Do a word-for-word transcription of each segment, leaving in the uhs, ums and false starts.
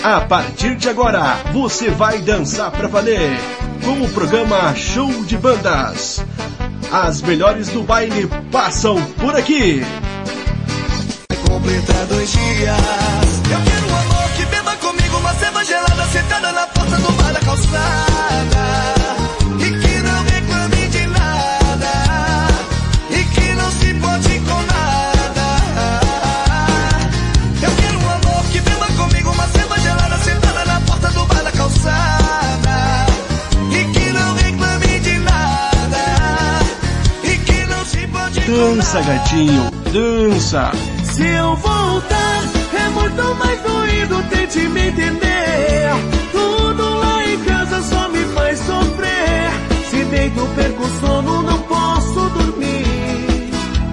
A partir de agora, você vai dançar pra valer com o programa Show de Bandas. As melhores do baile passam por aqui. Vai completar dois dias. Eu quero um amor que beba comigo uma cerveja gelada sentada na porta do bar da calçada. E que não reclame de nada. E que não se pode com nada. Eu quero um amor que beba comigo uma cerveja gelada sentada na porta do bar da calçada. E que não reclame de nada. E que não se pode com nada. Dança, gatinho, dança. Se eu voltar, é muito mais doído, tente me entender. Tudo lá em casa só me faz sofrer. Se deito, perco o sono, não posso dormir.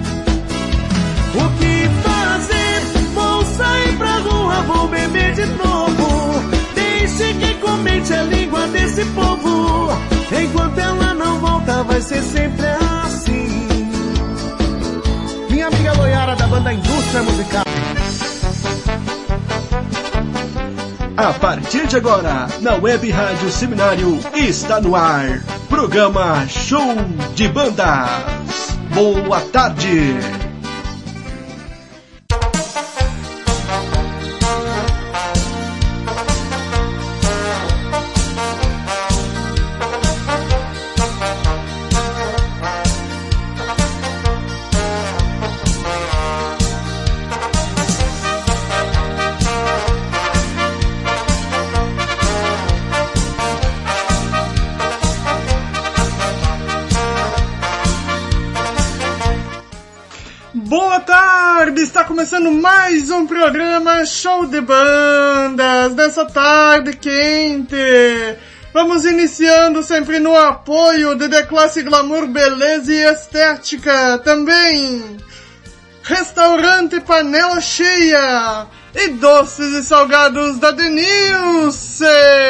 O que fazer? Vou sair pra rua, vou beber de novo. Deixe que comente a língua desse povo. Enquanto ela não volta, vai ser sempre assim. Minha amiga Loiara da banda Indústria Musical. A partir de agora, na Web Rádio Seminário, está no ar. Programa Show de Bandas. Boa tarde. Está começando mais um programa Show de Bandas, nessa tarde quente. Vamos iniciando sempre no apoio de The Classe Glamour Beleza e Estética. Também Restaurante Panela Cheia e Doces e Salgados da Denilce.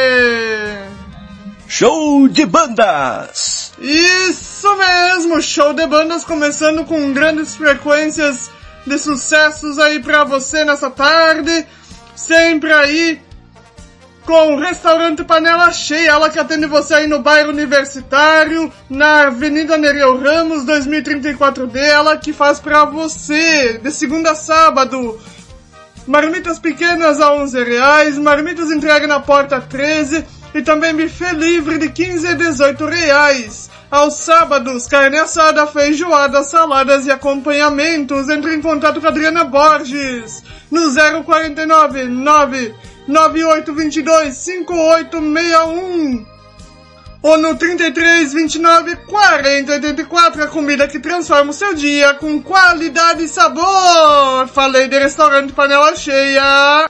Show de Bandas. Isso mesmo, Show de Bandas começando com grandes frequências de sucessos aí pra você nessa tarde, sempre aí com o Restaurante Panela Cheia, ela que atende você aí no bairro Universitário, na Avenida Nereu Ramos, dois mil e trinta e quatro D, ela que faz pra você, de segunda a sábado, marmitas pequenas a onze reais, marmitas entregue na porta treze, e também buffet livre de quinze a dezoito reais. Aos sábados, carne assada, feijoada, saladas e acompanhamentos. Entre em contato com a Adriana Borges no zero quarenta e nove, nove nove oito dois dois, cinco oito seis um ou no trinta e três, vinte e nove, quarenta, oitenta e quatro. A comida que transforma o seu dia com qualidade e sabor. Falei de Restaurante Panela Cheia.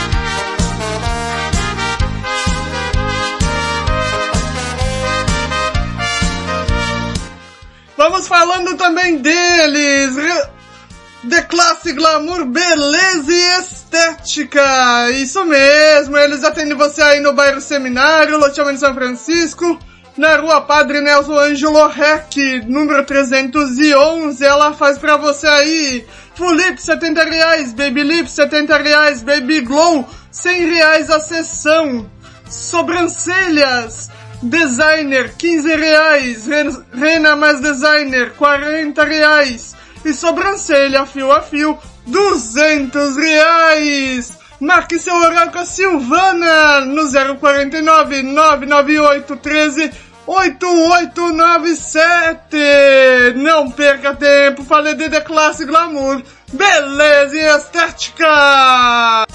Vamos falando também deles, The Classe Glamour Beleza e Estética. Isso mesmo, eles atendem você aí no bairro Seminário, loteamento São Francisco, na rua Padre Nelson Ângelo Rec, número trezentos e onze. Ela faz pra você aí Full Lip, setenta reais, Baby Lip, setenta reais, Baby Glow, cem reais a sessão. Sobrancelhas Designer, quinze reais. Rena mais Designer, quarenta reais. E sobrancelha fio a fio, duzentos reais. Marque seu horário com a Silvana no zero quarenta e nove, nove nove oito um três, oito oito nove sete. Não perca tempo, falei de The Classe Glamour Beleza e Estética.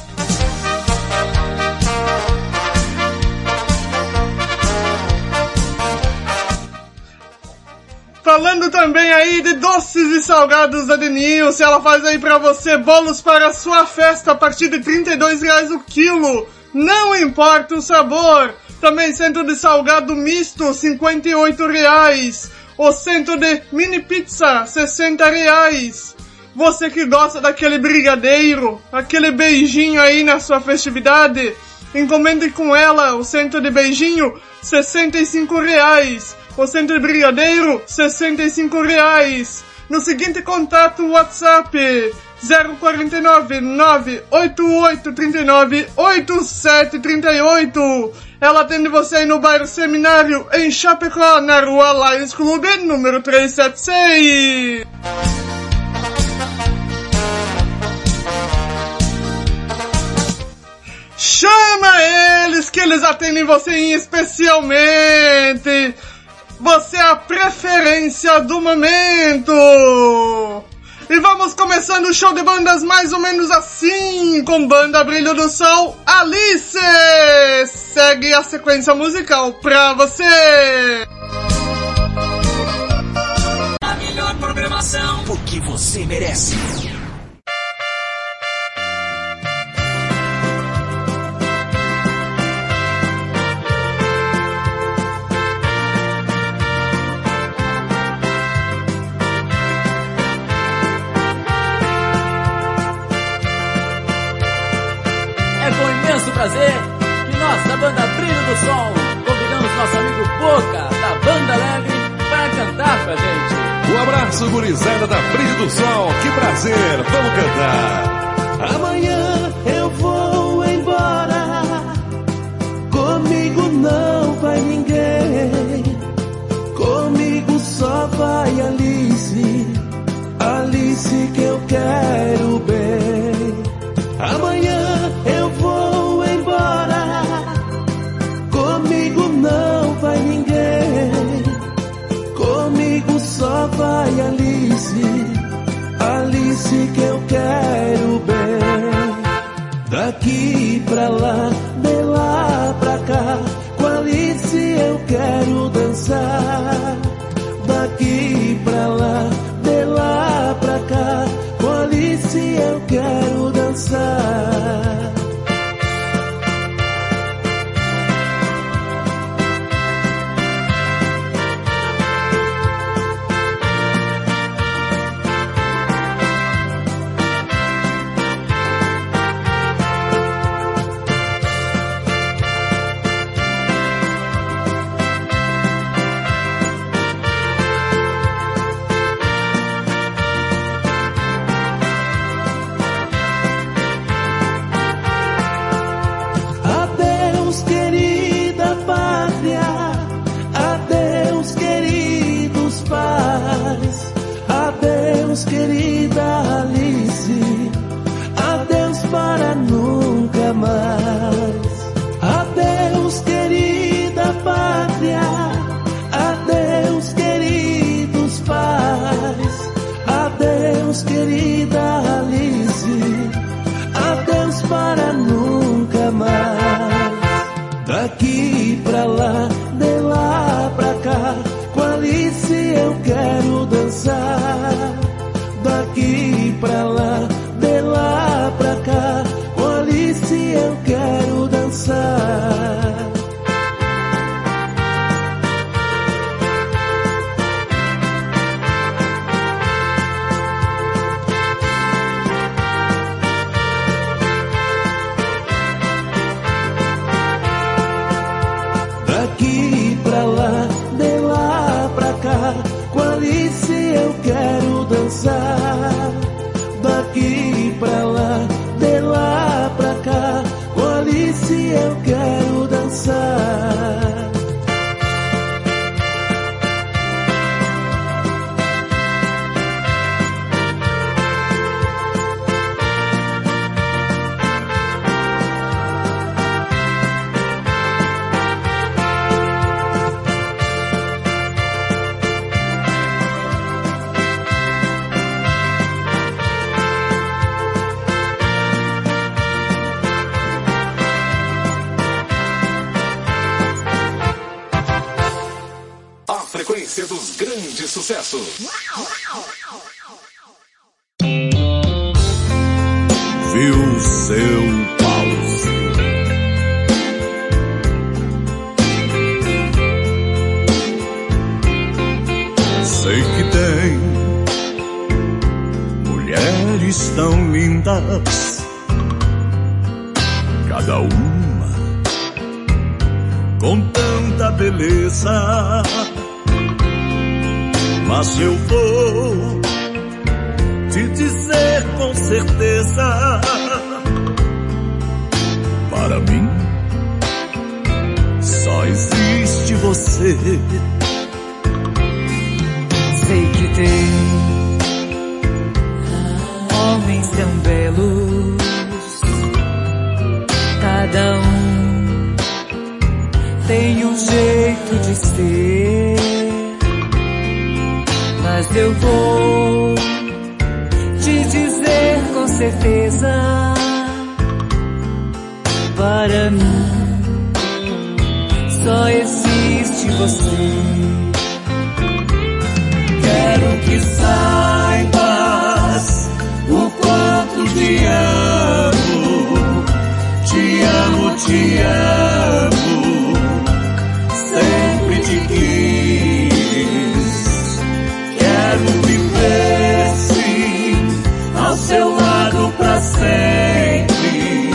Falando também aí de doces e salgados da Denilce, ela faz aí pra você bolos para a sua festa a partir de trinta e dois reais o quilo, não importa o sabor. Também centro de salgado misto, cinquenta e oito reais. O centro de mini pizza, sessenta reais. Você que gosta daquele brigadeiro, aquele beijinho aí na sua festividade, encomende com ela o centro de beijinho, sessenta e cinco reais. O centro de brigadeiro, sessenta e cinco reais. No seguinte contato, WhatsApp, zero quatro nove, nove oito oito três nove, oito sete três oito. Ela atende você aí no bairro Seminário, em Chapecó, na rua Lions Clube, número trezentos e setenta e seis. Chama eles que eles atendem você em especialmente. Você é a preferência do momento. E vamos começando o show de bandas mais ou menos assim, com Banda Brilho do Sol, Alice! Segue a sequência musical pra você! A melhor programação, porque você merece. Prazer que nós da banda Brilho do Sol convidamos nosso amigo Boca da Banda Leve para cantar pra gente. Um abraço, gurizada da Brilho do Sol, que prazer, vamos cantar. Amanhã eu vou embora, comigo não vai ninguém, comigo só vai Alice, Alice que eu quero bem. Amanhã eu vou embora, comigo não vai ninguém, comigo só vai Alice, Alice que eu quero bem. Daqui pra lá, de lá pra cá, com Alice eu quero dançar. Daqui pra lá, de lá pra cá, com Alice eu quero dançar. Querida Alice, adeus para nunca mais. Adeus, querida pátria, adeus, queridos pais. Adeus, querida Alice, adeus para nunca mais. Daqui pra lá, de lá pra cá, com Alice eu quero dançar. Daqui pra lá, de lá pra cá, com Alice eu quero dançar. Daqui pra lá, de lá pra cá, com Alice eu quero dançar. Daqui pra lá, de lá pra cá, com Alice eu quero dançar. Frequência dos grandes sucessos. Viu seu pause. Sei que tem mulheres tão lindas, cada uma com tanta beleza. Mas eu vou te dizer com certeza, para mim só existe você. Sei que tem homens tão belos, cada um tem um jeito de ser, mas eu vou te dizer com certeza, para mim só existe você. Quero que saibas o quanto te amo, te amo, te amo, sempre te quis. Quero viver sim ao seu lado pra sempre,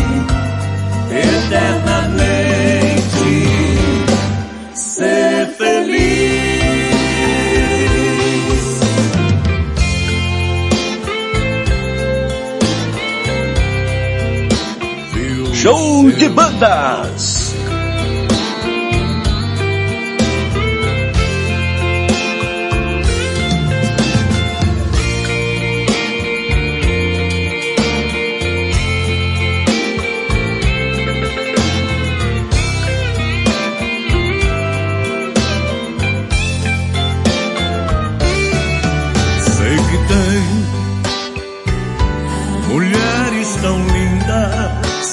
eternamente, ser feliz. Show de bandas. Sei que tem mulheres tão lindas,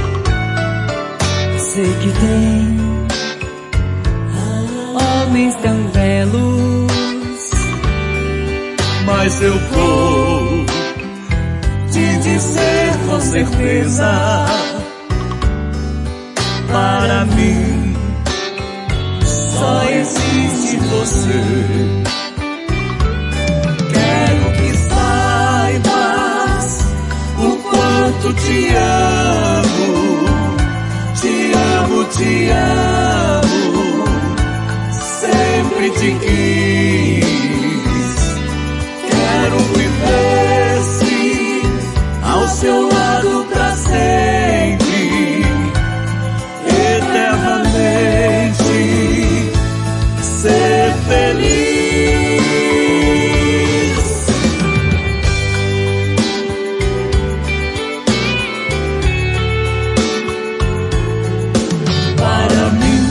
sei que tem homens tão belos, mas eu vou te dizer com certeza, para mim só existe você. Quero que saibas o quanto te amo, te amo, te amo, sempre te quis. Quero viver sim ao seu lado pra sempre, eternamente, ser feliz. Para mim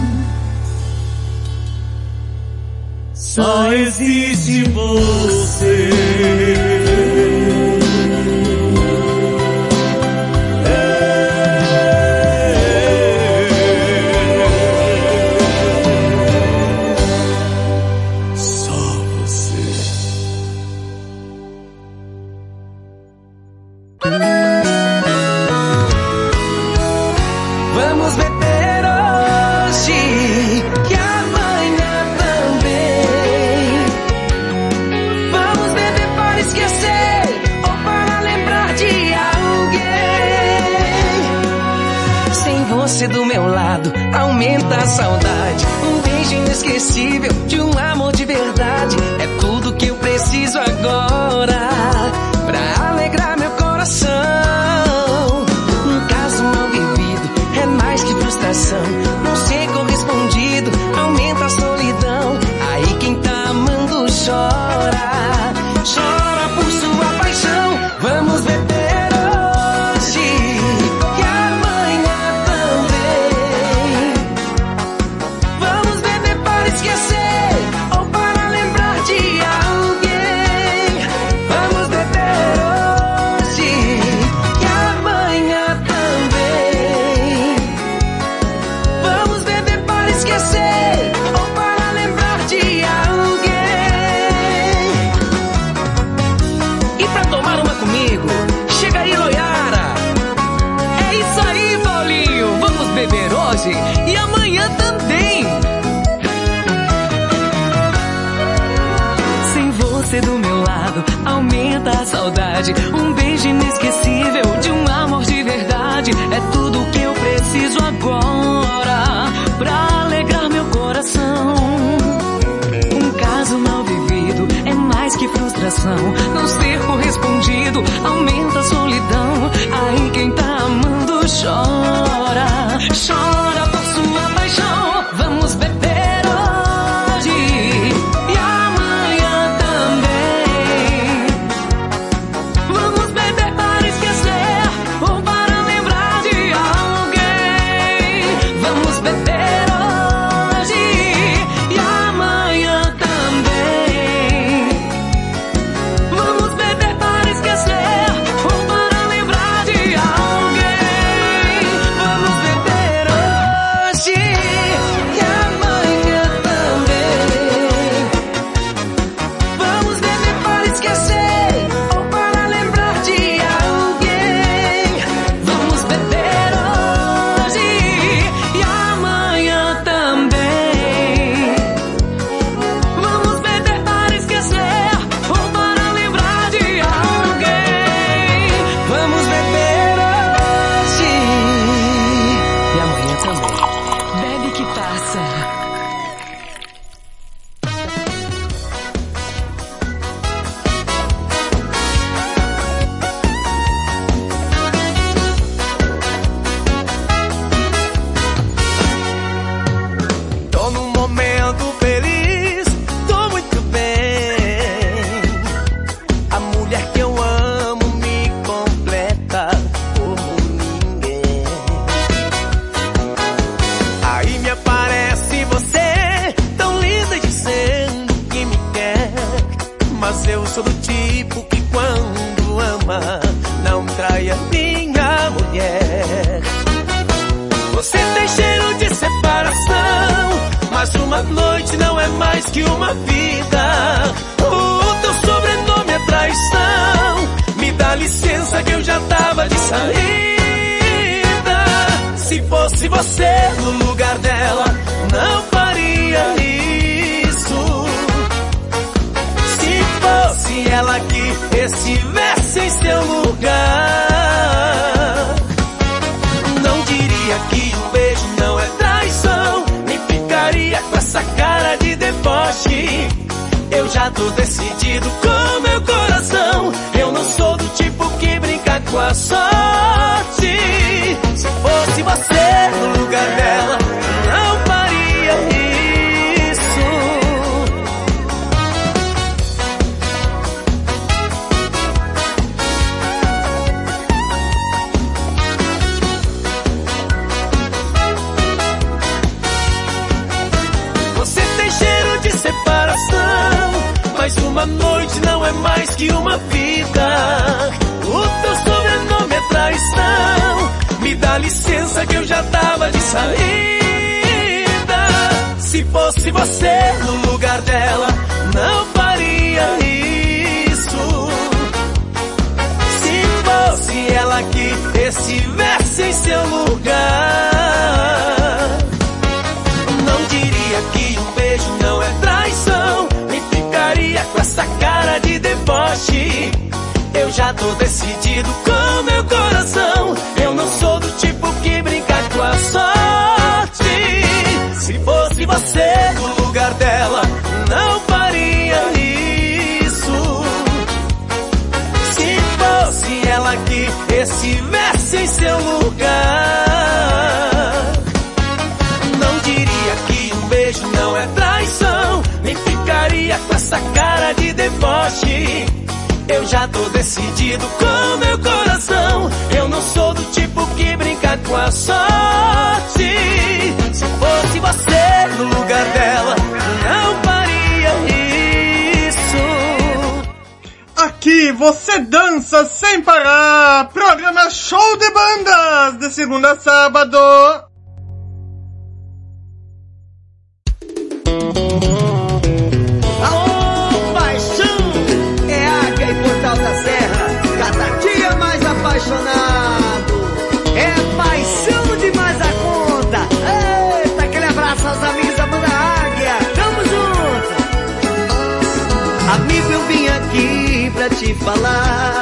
só existe você. vamos beber hoje, que amanhã também. Vamos beber para esquecer ou para lembrar de alguém. Sem você do meu lado, aumenta a saudade. Um beijo inesquecível de um amor de verdade. É tudo que eu preciso agora pra alegrar meu coração. Um caso mal vivido é mais que frustração. Não ser correspondido aumenta a solidão. Aí quem tá amando chora, chora por sua paixão. Vamos beber hoje, que amanhã também. Vamos beber para esquecer ou para lembrar de alguém. Vamos beber hoje, que amanhã também. Vamos beber para esquecer ou para lembrar de alguém. E pra tomar uma comigo, chega aí, Loiara. É isso aí, Paulinho. Vamos beber hoje e amanhã também. Sem você do meu lado, aumenta a saudade. Um beijo inesquecível de um amor de verdade. É tudo que eu preciso agora pra alegrar meu coração. Um caso mal vivido é mais que frustração. coração. Não ser correspondido aumenta a solidão. Aí quem tá amando chora, chora por sua paixão. Vamos beber hoje e amanhã também. Vamos beber para esquecer ou para lembrar de alguém. Vamos beber hoje e amanhã também. Vamos beber para esquecer ou para lembrar de alguém. Vamos beber hoje e amanhã também. Vamos beber para esquecer ou para lembrar de alguém. Vamos beber hoje e amanhã também. Vamos beber para esquecer ou para lembrar de alguém. Vamos beber hoje e amanhã também. Bebe que passa. Tô num momento feliz, tô muito bem. A mulher que eu amo me completa como ninguém. Aí me aparece você, tão linda dizendo que me quer. Mas eu sou do tipo que quando ama, não trai a minha mulher. Você tem cheiro de separação, mas uma noite não é mais que uma vida. O teu sobrenome é traição. Me dá licença que eu já tava de saída. Se fosse você no lugar dela, não faria isso. Se fosse ela que estivesse em seu lugar, não diria que um beijo não é traição, nem ficaria com essa cara de deboche. Eu já tô decidido com meu coração. Eu não sou do tipo que brinca com a sorte. Se fosse você no lugar dela, não faria isso. Você tem cheiro de separação, mas uma noite não é mais que uma vida. O teu sobrenome é traição. Me dá licença que eu já tava de saída. Se fosse você no lugar dela, não faria isso. Se fosse ela que estivesse em seu lugar, não diria que um beijo não é traição, nem ficaria com essa cara de deboche. Eu já tô decidido com meu coração. Eu não sou do tipo que brinca com a sorte. Se fosse você no lugar dela, não faria isso. Se fosse ela que estivesse em seu lugar, não diria que um beijo não é traição, nem ficaria com essa cara de deboche. Eu já tô decidido com meu coração. Eu não sou do tipo que brinca com a sorte. Se fosse você no lugar dela, não faria isso. Aqui você dança sem parar. Programa Show de Bandas, de segunda a sábado. Apaixonado, é paixão demais a conta. Eita, aquele abraço aos amigos da Banda Águia. Tamo junto. Amigo, eu vim aqui pra te falar,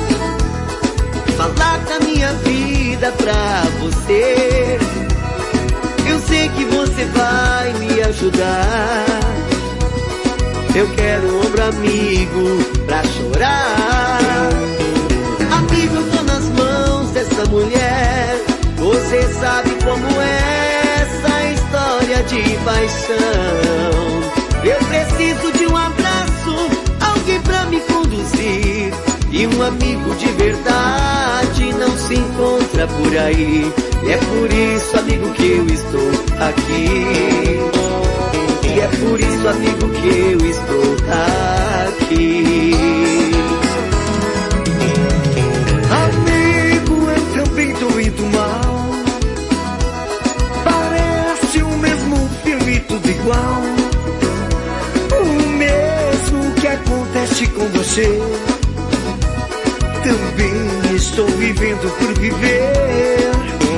falar da minha vida pra você. Eu sei que você vai me ajudar. eu quero um ombro amigo pra chorar. Amigo, eu tô nas mãos dessa mulher. Você sabe como é essa história de paixão. Eu preciso de um abraço, alguém pra me conduzir. E um amigo de verdade não se encontra por aí. É por isso, amigo, que eu estou aqui. E é por isso, amigo, que eu estou aqui. Amigo, eu também tô indo mal. Parece o mesmo filme, tudo igual. O mesmo que acontece com você, também estou vivendo por viver.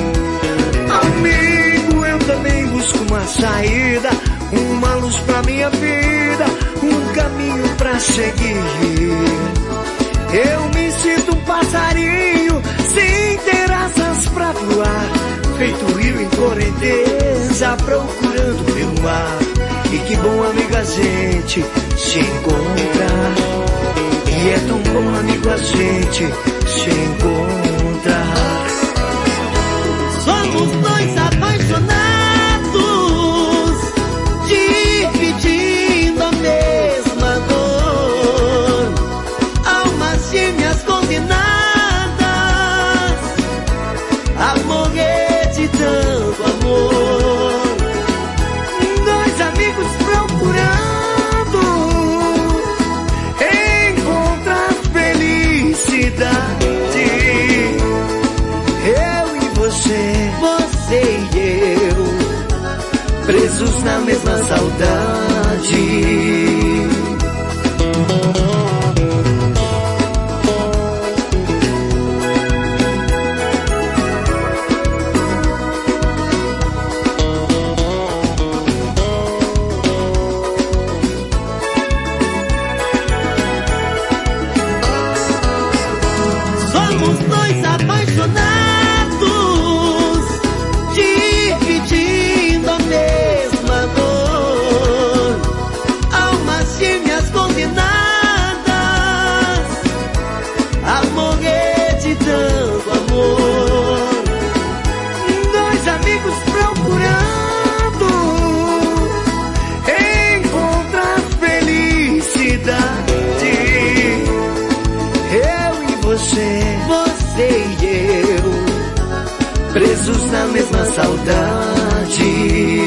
Amigo, eu também busco uma saída, uma luz pra minha vida, um caminho pra seguir. Eu me sinto um passarinho sem ter asas pra voar, feito rio em correnteza procurando pelo mar. E que bom, amigo, a gente se encontrar. E é tão bom, amigo, a gente se encontrar. Somos dois apaixonados, dividindo a mesma dor, almas gêmeas combinadas, a morrer de tanto amor. Dois amigos procurando encontrar felicidade. Eu e você, você e eu, presos na mesma saudade. Somos dois apaixonados, dividindo a mesma dor, almas gêmeas combinadas, a morrer de tanto amor. Dois amigos procurando encontrar felicidade. Eu e você, você e eu, presos na mesma saudade.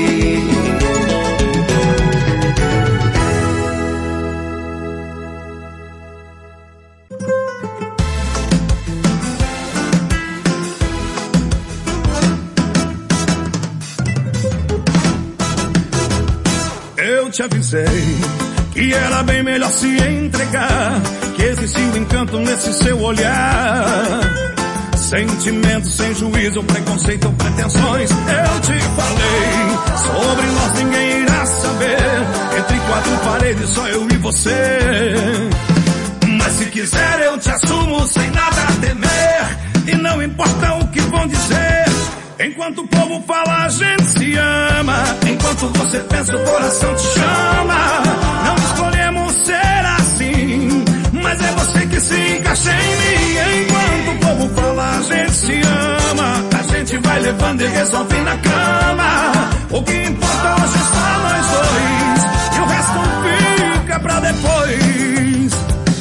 Eu te avisei que era bem melhor se entregar, que existia um encanto nesse seu olhar. Sentimentos sem juízo, preconceito ou pretensões. Eu te falei, sobre nós ninguém irá saber. Entre quatro paredes, só eu e você. Mas se quiser eu te assumo sem nada a temer. E não importa o que vão dizer. Enquanto o povo fala, a gente se ama. Enquanto você pensa, o coração te chama. Não escolhemos ser assim, mas é você que se encaixa em mim. Enquanto o povo fala, a gente se ama. A gente vai levando e resolve na cama. O que importa hoje é só nós dois, e o resto fica pra depois.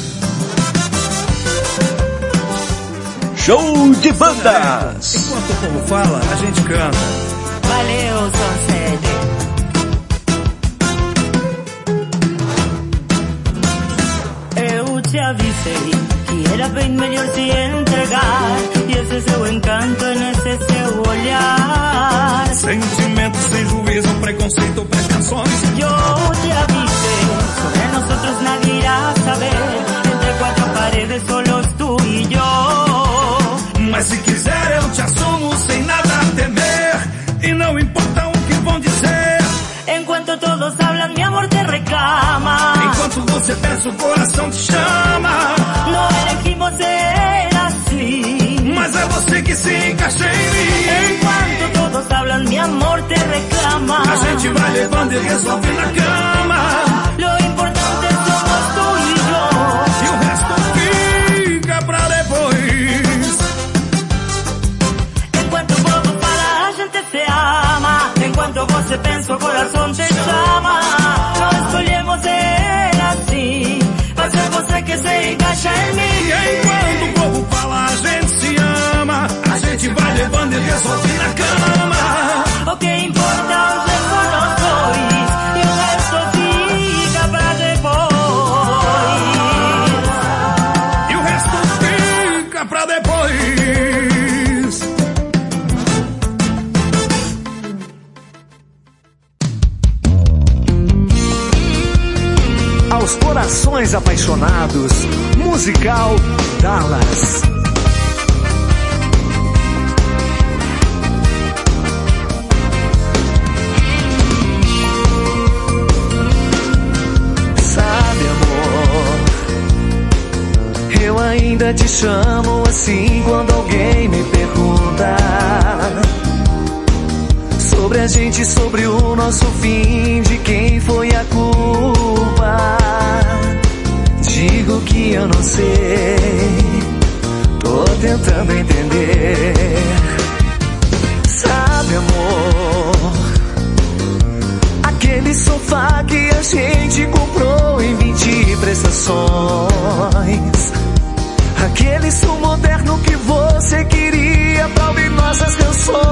Show de bandas! Enquanto o povo fala, a gente canta. Valeu, Sonselli. Eu te avisei que era bem melhor se entregar, e esse seu encanto nesse seu olhar. Sentimentos sem juízo, preconceito ou pretensões. Eu te avisei, sobre nosotros nadie irá saber. Entre quatro paredes, solos tú y yo. Mas se quiser eu te assumo sem nada a temer. E não importa o que vão dizer. Enquanto todos hablan, mi amor te reclama. Enquanto você pensa, o coração te chama. Não elegimos ser assim, mas é você que se encaixa em mim. Enquanto todos hablan, mi amor te reclama. A gente vai levando e resolve na cama. Lo importante pra depois. Aos corações apaixonados, musical Dallas. Sabe, amor, eu ainda te chamo assim quando alguém me pergunta sobre a gente, sobre o nosso fim, de quem foi a culpa. Digo que eu não sei, tô tentando entender. Sabe, amor, aquele sofá que a gente comprou em vinte prestações, aquele som moderno que você queria pra ouvir nossas canções,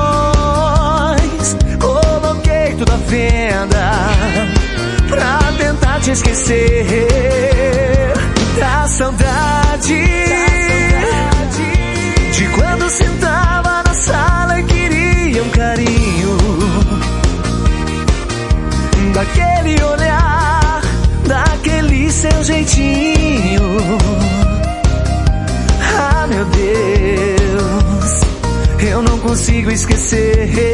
coloquei tudo à venda pra tentar te esquecer da saudade, de quando sentava na sala e queria um carinho, daquele olhar, daquele seu jeitinho. Ah, meu Deus, eu não consigo esquecer.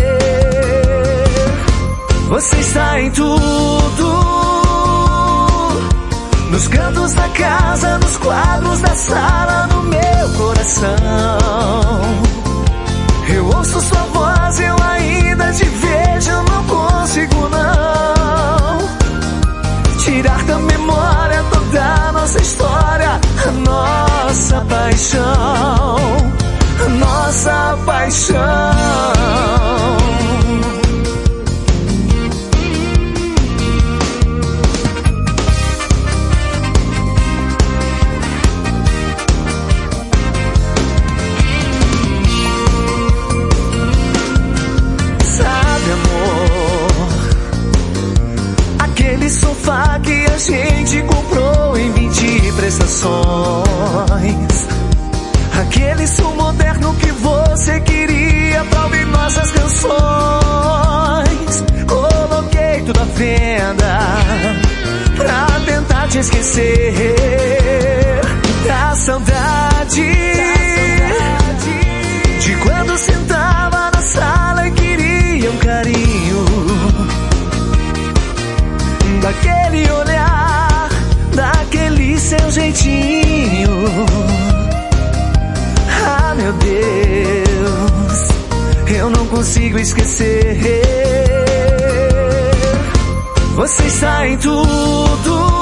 Você está em tudo, nos cantos da casa, nos quadros da sala, no meu coração. Eu ouço sua voz, eu ainda te vejo, eu não consigo não tirar da memória toda a nossa história, a nossa paixão, a nossa paixão. Sofá que a gente comprou em vinte prestações, aquele som moderno que você queria pra ouvir nossas canções, coloquei tudo à venda pra tentar te esquecer da saudade, de quando sentava na sala e queria um carinho, daquele olhar, daquele seu jeitinho. Ah, meu Deus, eu não consigo esquecer. Você está em tudo,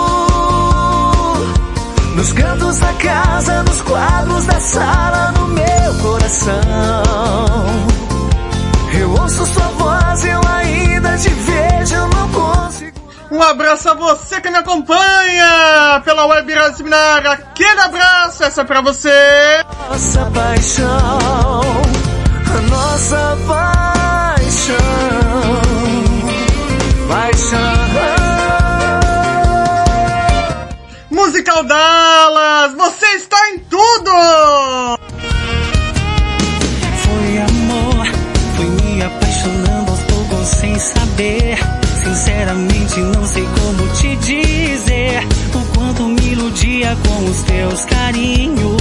nos cantos da casa, nos quadros da sala, no meu coração. Eu ouço sua voz, eu ainda te vejo, eu não consigo. Um abraço a você que me acompanha pela Web Rádio Seminário. Aquele abraço, essa é pra você. Nossa paixão, a nossa paixão, paixão. Musical Dallas, você está em tudo! Foi amor, foi me apaixonando aos poucos sem saber. Sinceramente não sei como te dizer o quanto me iludia com os teus carinhos.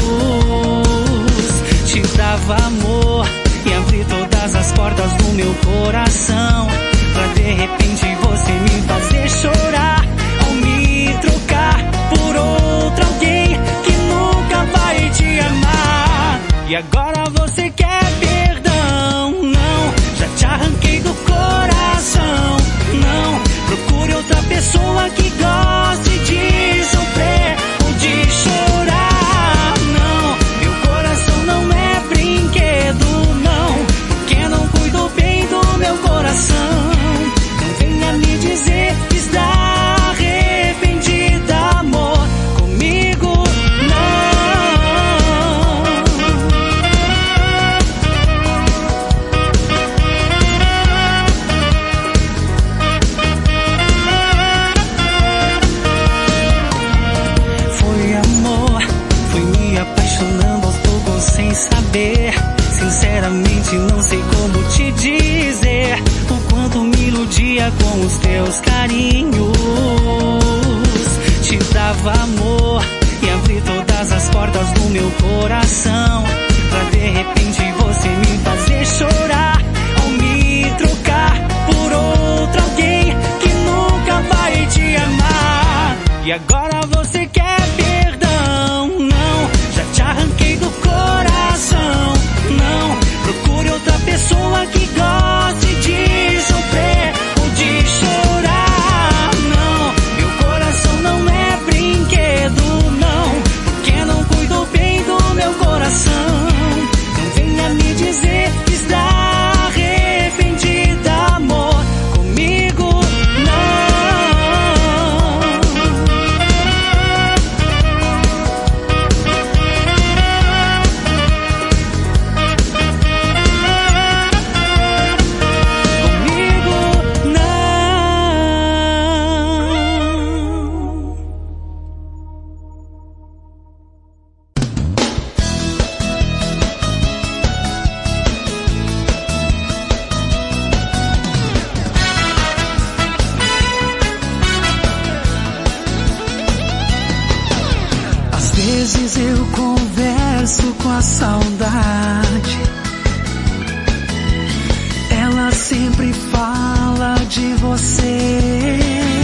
Te dava amor e abri todas as portas do meu coração, pra de repente você me fazer chorar ao me trocar por outro alguém que nunca vai te amar. E agora você quer perdão? Não, já te arranquei do coração. Não, procure outra pessoa que goste de sofrer ou de chorar. Não, meu coração não é brinquedo, não, porque não cuido bem do meu coração. Não venha me dizer que está arrependida, amor, comigo não. apaixonando aos poucos sem saber. Sinceramente não sei como te dizer o quanto me iludia com os teus carinhos. Te dava amor e abri todas as portas do meu coração, pra de repente você me fazer chorar ao me trocar por outro alguém que nunca vai te amar. E agora você quer perdão? Não, já te arranquei do coração. Não, procure outra pessoa que goste de sofrer ou de chorar. Não, meu coração não é brinquedo, não, porque não cuido bem do meu coração. Não venha me dizer que está arrependida, amor, comigo não. Às vezes eu converso com a saudade, ela sempre fala de você,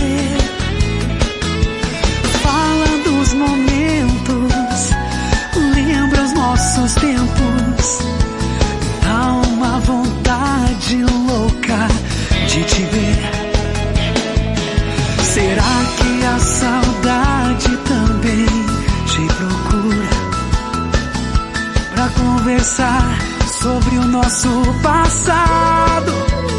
fala dos momentos, lembra os nossos tempos, dá uma vontade louca de te ver. Será que a saudade também te procura pra conversar sobre o nosso passado?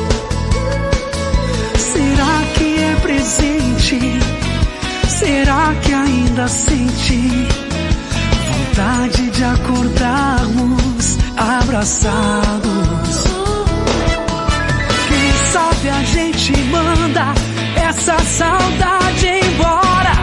Será que é presente? Será que ainda sente vontade de acordarmos abraçados? Quem sabe a gente manda essa saudade embora.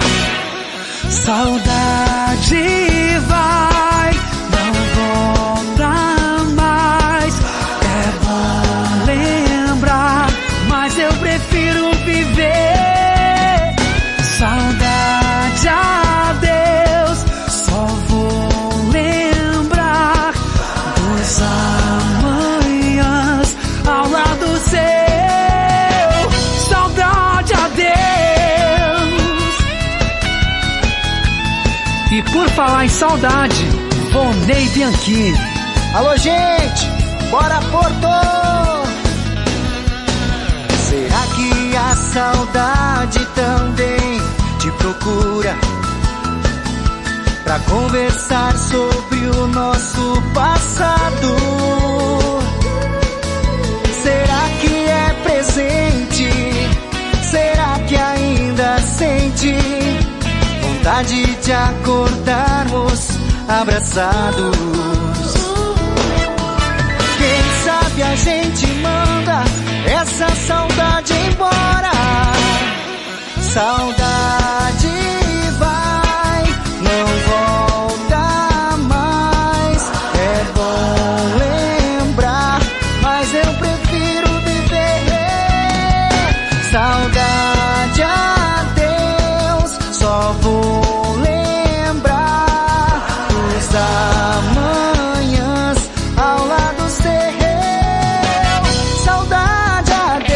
Saudade vai, não volta mais. É bom lembrar, mas eu prefiro viver. Saudade, adeus, só vou lembrar dos amanhãs ao lado seu. Saudade, adeus. E por falar em saudade, Vonei Bianchini. Alô, gente, bora Porto! Será que a saudade também te procura pra conversar sobre o nosso passado? Será que é presente? Será que ainda sente vontade de acordarmos abraçados? Quem sabe a gente manda essa saudade embora. Saudade vai, não volta mais. É bom lembrar, mas eu prefiro viver. Saudade, adeus, só vou lembrar dos amanhãs ao lado seu. Saudade, adeus.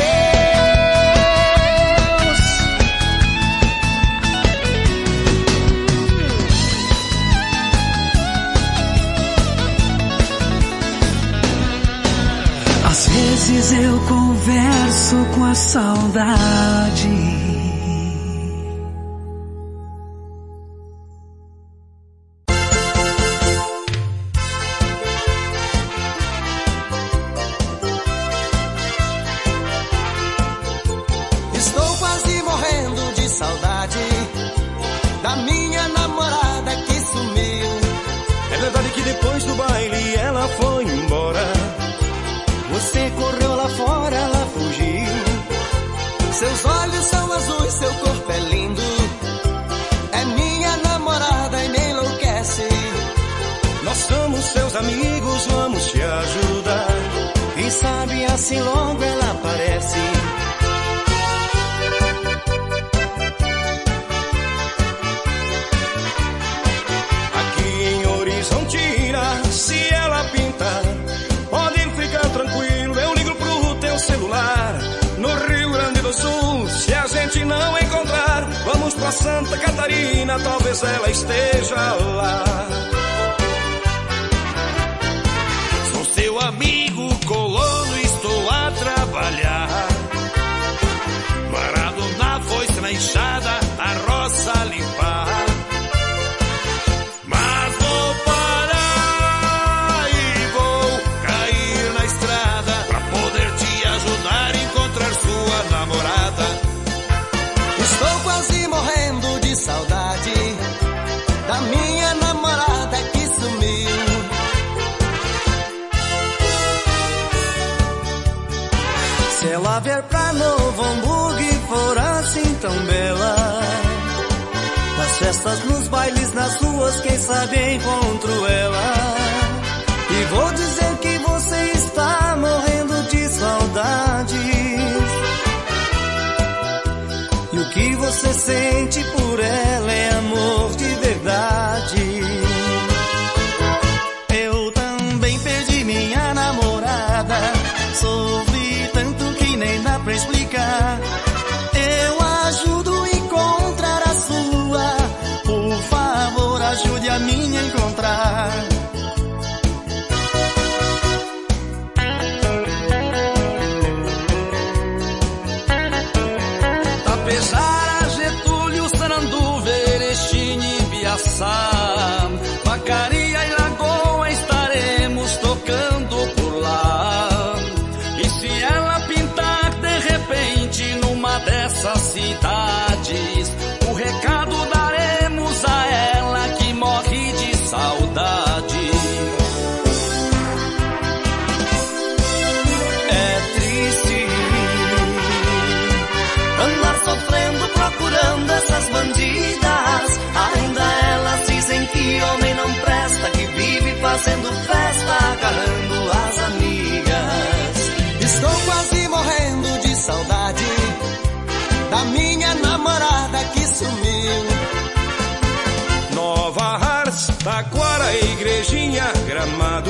Às vezes eu converso com a saudade. Estou quase morrendo de saudade da minha namorada que sumiu. É verdade que depois do baile ela foi embora. Você correu lá fora, ela fugiu. Seus olhos são azuis, seu corpo é lindo. É minha namorada e me enlouquece. Nós somos seus amigos, vamos te ajudar. Quem sabe assim logo ela aparece. Aqui em Horizontina, se ela pintar, podem ficar tranquilo, eu ligo pro teu celular. No Rio Grande do Sul, se a gente não encontrar, vamos pra Santa Catarina, talvez ela esteja lá. Sou seu amigo colono, estou a trabalhar, parado na foice, na enxada, a roça a limpar. Mas vou parar e vou cair na estrada pra poder te ajudar a encontrar sua namorada. Estou quase morrendo de saudade da minha namorada que sumiu. Se ela vier pra Novo Hamburgo e for assim tão bela, nas festas, nos bailes, nas ruas, quem sabe encontro ela. E vou dizer que você está morrendo de saudades, e o que você sente por ela é amor de verdade. Eu também perdi minha namorada, sofri tanto que nem dá pra explicar. Eu ajudo a encontrar a sua, por favor ajude a minha a encontrar. Tapejara, Getúlio, Sarandu, Verechine, Ibiaçá, Vacaria e Lagoa, estaremos tocando por lá. E se ela pintar de repente numa dessas cidades, o recado daremos a ela que morre de saudade. É triste andar sofrendo procurando essas bandidas. Ainda elas dizem que homem não presta, que vive fazendo festa, agarrando as amigas. Estou quase morrendo de saudade da minha namorada que sumiu. Nova Hartz, Taquara, Igrejinha, Gramado,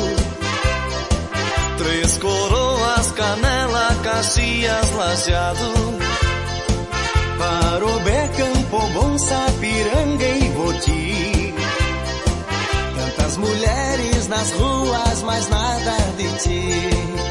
Três Coroas, Canela, Caxias, Lajeado, Parobé, Campo Bom, Sapiranga e Voti. Tantas mulheres nas ruas, mas nada de ti.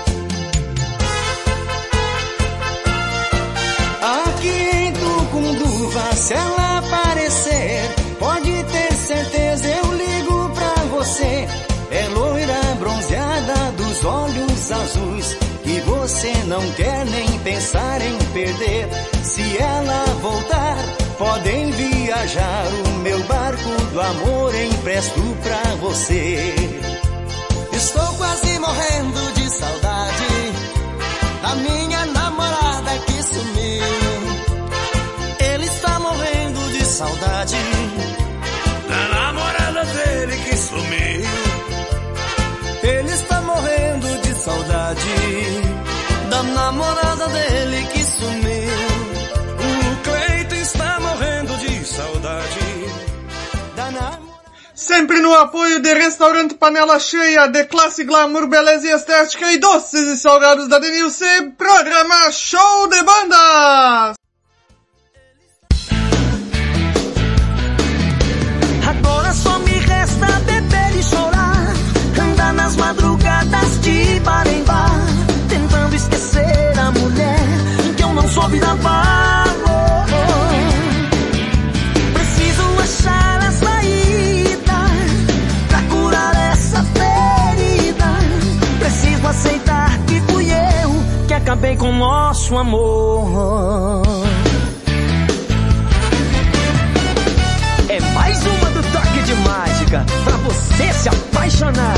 Aqui em Tucunduva, se ela aparecer, pode ter certeza eu ligo pra você. É loira bronzeada dos olhos azuis, que você não quer nem pensar em perder. Se ela voltar, podem viajar, o meu barco do amor empresto pra você. Estou quase morrendo de saudade da minha namorada que sumiu. Ele está morrendo de saudade da namorada dele que sumiu. Ele está morrendo de saudade da namorada dele que sumiu. O Cleiton está morrendo de saudade da namorada. Sempre no apoio de Restaurante Panela Cheia, de classe, glamour, beleza e estética e doces e salgados da Denilce, programa Show de Bandas! Agora só me resta beber e chorar, andar nas madrugadas de bar em bar, tentando esquecer a mulher que eu não soube dar valor. Preciso achar a saída pra curar essa ferida. Preciso aceitar que fui eu que acabei com o nosso amor. É mais uma do Toque de Mágica pra você se apaixonar.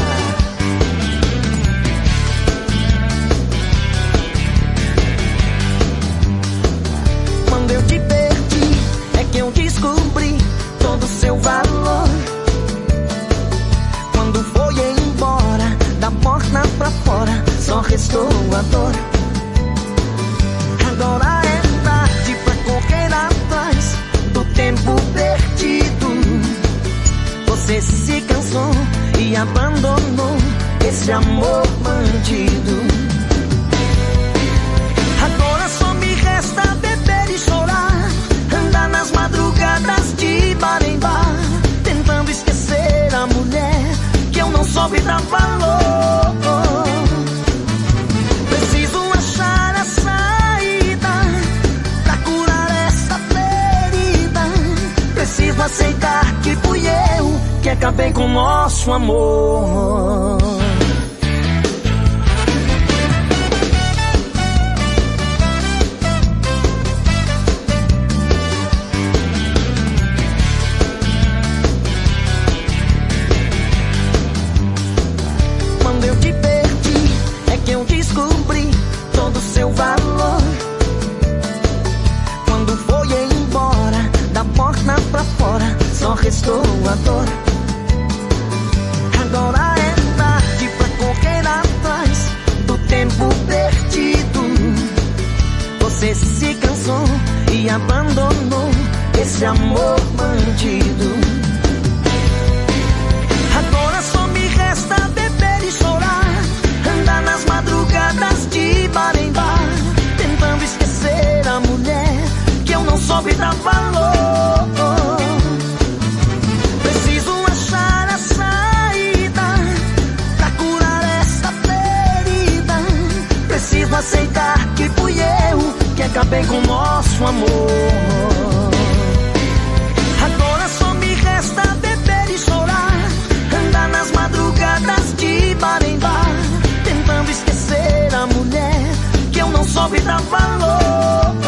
Quando eu te perdi, é que eu descobri todo o seu valor. Quando foi a dor. Agora é tarde pra correr atrás do tempo perdido. Você se cansou e abandonou esse amor bandido. Agora só me resta beber e chorar, andar nas madrugadas de bar em bar, tentando esquecer a mulher que eu não soube dar valor. Preciso achar a saída pra curar essa ferida. Preciso aceitar que fui eu que acabei com o nosso amor. Quando eu te perdi é que eu descobri todo o seu valor. Quando foi embora, da porta pra fora, só restou a dor. Agora é tarde pra correr atrás do tempo perdido. Você se cansou e abandonou esse amor bandido. Agora só me resta beber e chorar, andar nas madrugadas de bar em bar, tentando esquecer a mulher que eu não soube dar valor. Preciso achar a saída pra curar essa ferida. Preciso aceitar que fui eu que acabei com o nosso amor. Agora só me resta beber e chorar, andar nas madrugadas de bar em bar, tentando esquecer a mulher que eu não soube dar valor.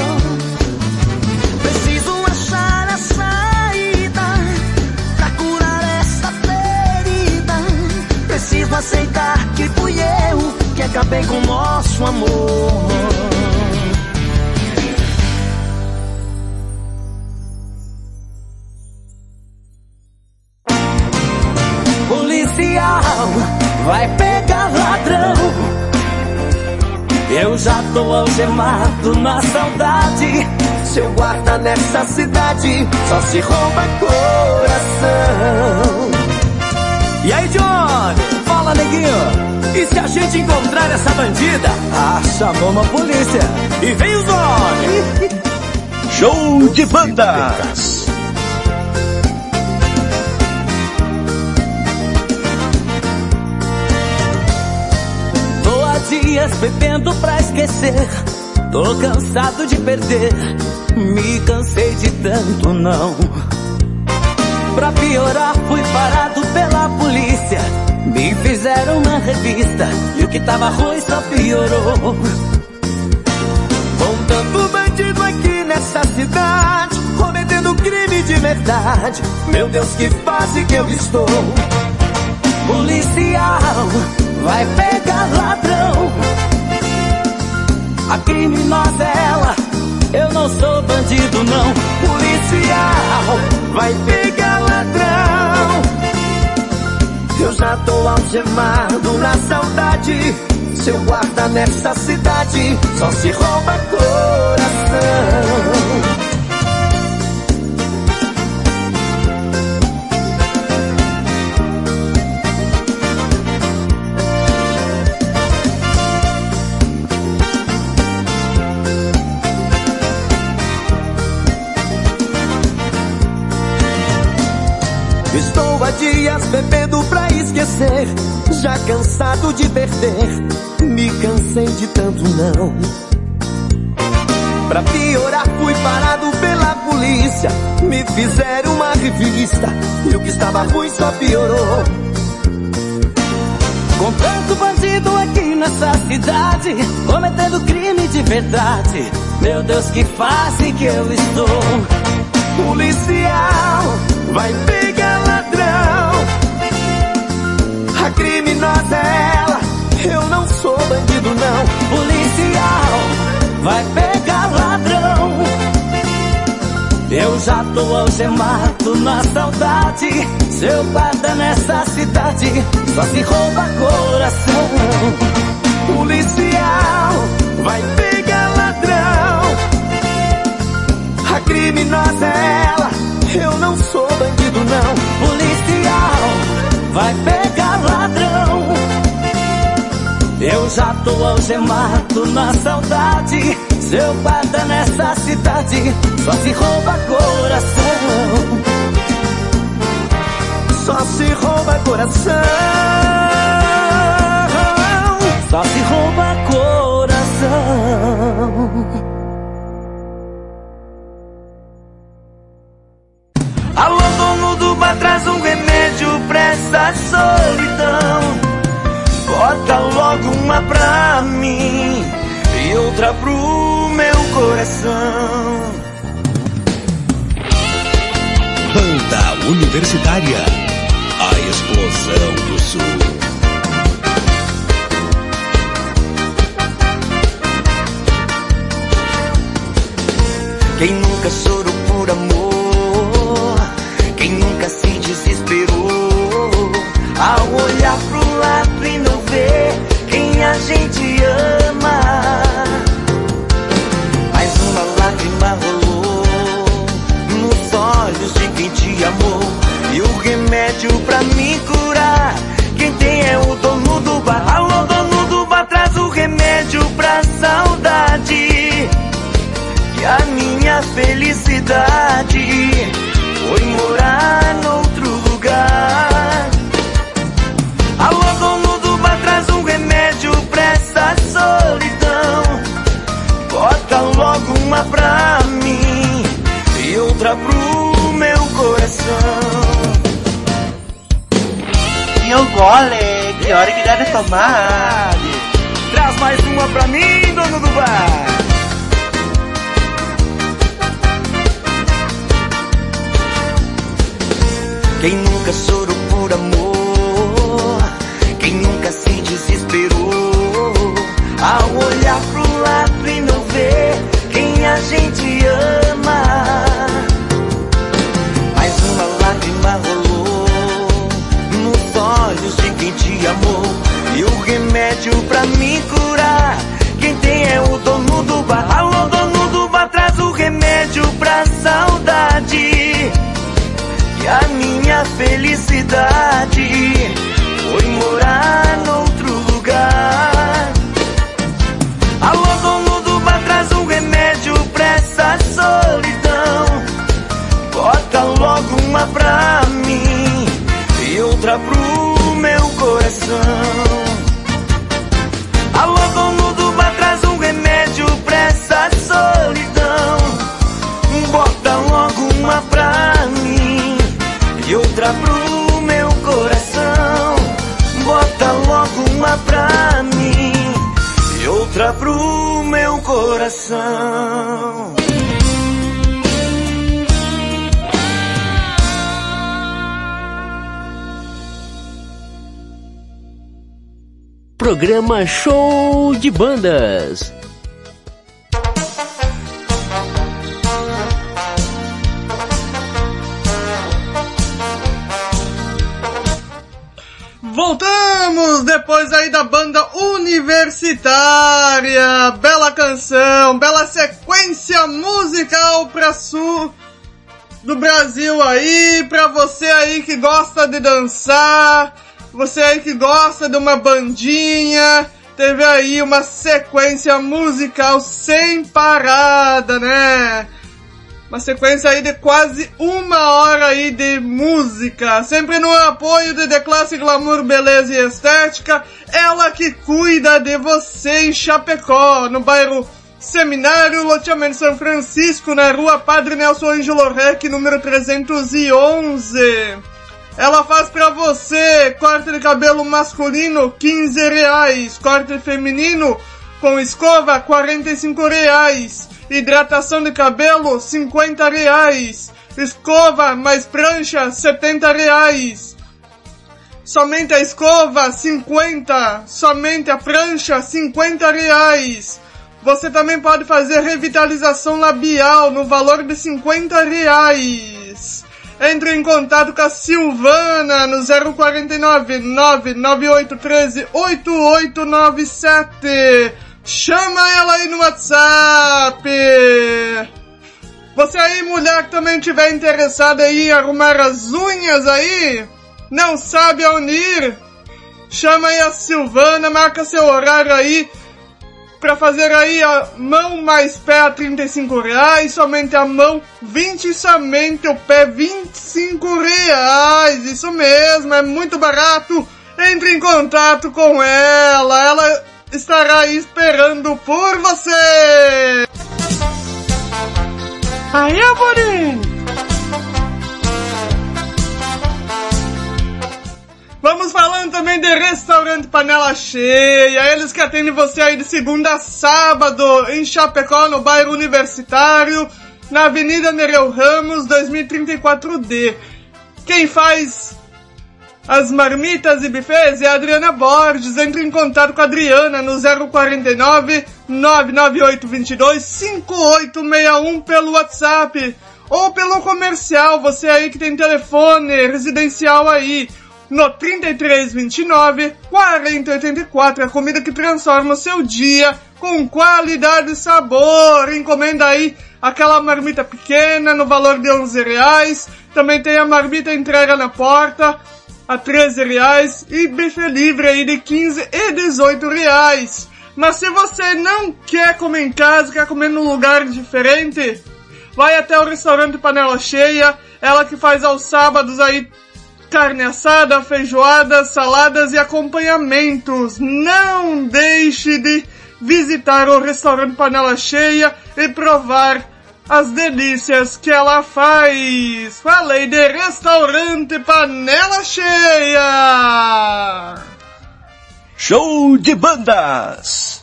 Preciso achar a saída pra curar essa ferida. Preciso aceitar que fui eu que acabei com o nosso amor. Policial, vai pegar ladrão. Eu já tô algemado na saudade. Seu guarda nessa cidade só se rouba coração. E aí, Johnny? Fala, neguinho. E se a gente encontrar essa bandida? Ah, chamamos a polícia. E vem os homens. Show de bandas. Tô há dias bebendo pra esquecer. Tô cansado de perder. Me cansei de tanto não. Pra piorar, fui parado pela polícia. Me fizeram uma revista e o que tava ruim só piorou. Com tanto bandido aqui nessa cidade, cometendo crime de verdade, meu Deus, que fase que eu estou. Policial, vai pegar ladrão. A criminosa é ela, eu não sou bandido não. Policial, vai pegar ladrão. Eu já tô algemado na saudade. Seu guarda nessa cidade só se rouba coração. Estou há dias bebendo pra esquecer, já cansado de perder, me cansei de tanto não. Pra piorar, fui parado pela polícia, me fizeram uma revista e o que estava ruim só piorou. Com tanto bandido aqui nessa cidade, cometendo crime de verdade, meu Deus, que fase que eu estou. Policial, vai pegar ladrão. A criminosa é ela, eu não sou bandido não. Policial, vai pegar ladrão. Eu já tô algemado na saudade. Seu guarda nessa cidade só se rouba coração. Policial, vai pegar ladrão. A criminosa é ela, eu não sou bandido não. Policial, vai pegar ladrão. Eu já tô algemado na saudade. Seu guarda nessa cidade só se rouba coração. Só se rouba coração. Só se rouba coração. Alô, dono do bar, traz um remédio pra essa solidão. Bota logo uma pra mim e outra pro meu coração. Banda Universitária, a explosão do sul. Quem nunca chorou por amor, quem nunca se desesperou ao olhar pro lado e não ver quem a gente ama. Mais uma lágrima rolou nos olhos de quem te amou. E o remédio pra me curar, quem tem é o dono do bar. Alô, dono do bar, traz o remédio pra saudade. Que a minha felicidade foi morar noutro lugar. Alô, dono do bar, traz um remédio pra essa solidão. Bota logo uma pra mim e outra pro meu coração. E o gole, que hora que deve tomar? Traz mais uma pra mim, dono do bar. Quem nunca chorou por amor, quem nunca se desesperou ao olhar pro lado e não ver quem a gente ama. Mais uma lágrima rolou nos olhos de quem te amou. E o remédio pra me curar, quem tem é o dono do bar. Alô, dono do bar, traz o remédio pra saudade. E a minha felicidade foi morar noutro lugar. Alô, dono do bar, traz um remédio pra essa solidão. Bota logo uma pra mim e outra pro meu coração. Alô, dono do bar, traz um remédio pra essa solidão. Bota logo uma pra mim e outra pro meu coração. Bota logo uma pra mim e outra pro meu coração. Programa Show de Bandas. Voltamos depois aí da banda universitária. Bela canção, bela sequência musical pra sul do Brasil aí, pra você aí que gosta de dançar, você aí que gosta de uma bandinha. Teve aí uma sequência musical sem parada, né? Uma sequência aí de quase uma hora aí de música. Sempre no apoio de The Classe Glamour, Beleza e Estética. Ela que cuida de você em Chapecó, no bairro Seminário, loteamento São Francisco, na rua Padre Nelson Ângelo Rec, número trezentos e onze. Ela faz pra você corte de cabelo masculino, quinze reais. Corte feminino com escova, quarenta e cinco reais. Hidratação de cabelo, cinquenta reais. Escova mais prancha, setenta reais. Somente a escova, cinquenta. Somente a prancha, cinquenta reais. Você também pode fazer revitalização labial no valor de cinquenta reais. Entre em contato com a Silvana no zero quarenta e nove, nove nove oito um três, oito oito nove sete. chama ela aí no WhatsApp. Você aí, mulher, que também estiver interessada aí em arrumar as unhas aí, não sabe aonde ir, chama aí a Silvana, marca seu horário aí, pra fazer aí a mão mais pé a trinta e cinco reais, somente a mão vinte e somente o pé vinte e cinco reais, isso mesmo, é muito barato. Entre em contato com ela, ela estará aí esperando por você. Aí, Amorim! Vamos falando também de restaurante Panela Cheia, eles que atendem você aí de segunda a sábado em Chapecó, no bairro Universitário, na Avenida Nereu Ramos, dois mil e trinta e quatro D. Quem faz as marmitas e bufês é a Adriana Borges. Entre em contato com a Adriana no zero quarenta e nove, nove nove oito dois dois, cinco oito seis um pelo WhatsApp ou pelo comercial, você aí que tem telefone residencial aí, no trinta e três, vinte e nove, quarenta, oitenta e quatro, a comida que transforma o seu dia com qualidade e sabor. Encomenda aí aquela marmita pequena no valor de onze reais, também tem a marmita entrega na porta a treze reais e buffet livre aí de quinze e dezoito reais. Mas se você não quer comer em casa, quer comer num lugar diferente, vai até o restaurante Panela Cheia, ela que faz aos sábados aí carne assada, feijoada, saladas e acompanhamentos. Não deixe de visitar o restaurante Panela Cheia e provar as delícias que ela faz. Falei de restaurante Panela Cheia. Show de bandas.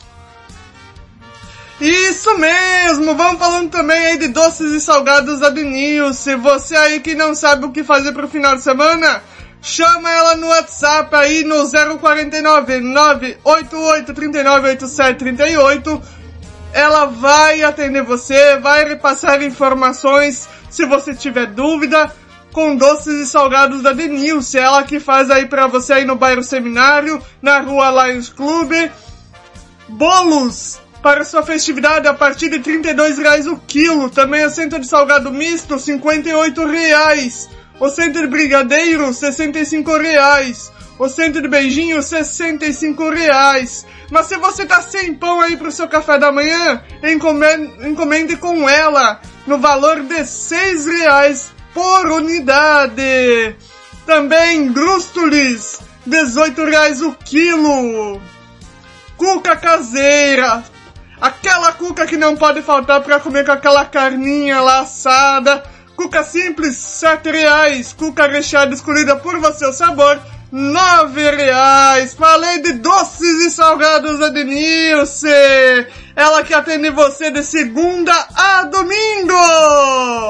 Isso mesmo, vamos falando também aí de doces e salgados da Denilce. Você aí que não sabe o que fazer pro final de semana, chama ela no WhatsApp aí no zero quarenta e nove, nove oito oito, três nove oito sete três oito. Ela vai atender você, vai repassar informações se você tiver dúvida, com doces e salgados da Denilce. Ela que faz aí pra você aí no bairro Seminário, na rua Lions Club. Bolos para sua festividade a partir de trinta e dois reais o quilo. Também o centro de salgado misto, cinquenta e oito reais. O centro de brigadeiro, sessenta e cinco reais. O centro de beijinho, sessenta e cinco reais. Mas se você tá sem pão aí pro seu café da manhã, encomende, encomende com ela, no valor de seis reais por unidade. Também grústulis, dezoito reais o quilo. Cuca caseira, aquela cuca que não pode faltar para comer com aquela carninha lá assada. Cuca simples, sete reais. Cuca recheada escolhida por você o sabor, nove reais. Falei de doces e salgados da Denilce, ela que atende você de segunda a domingo.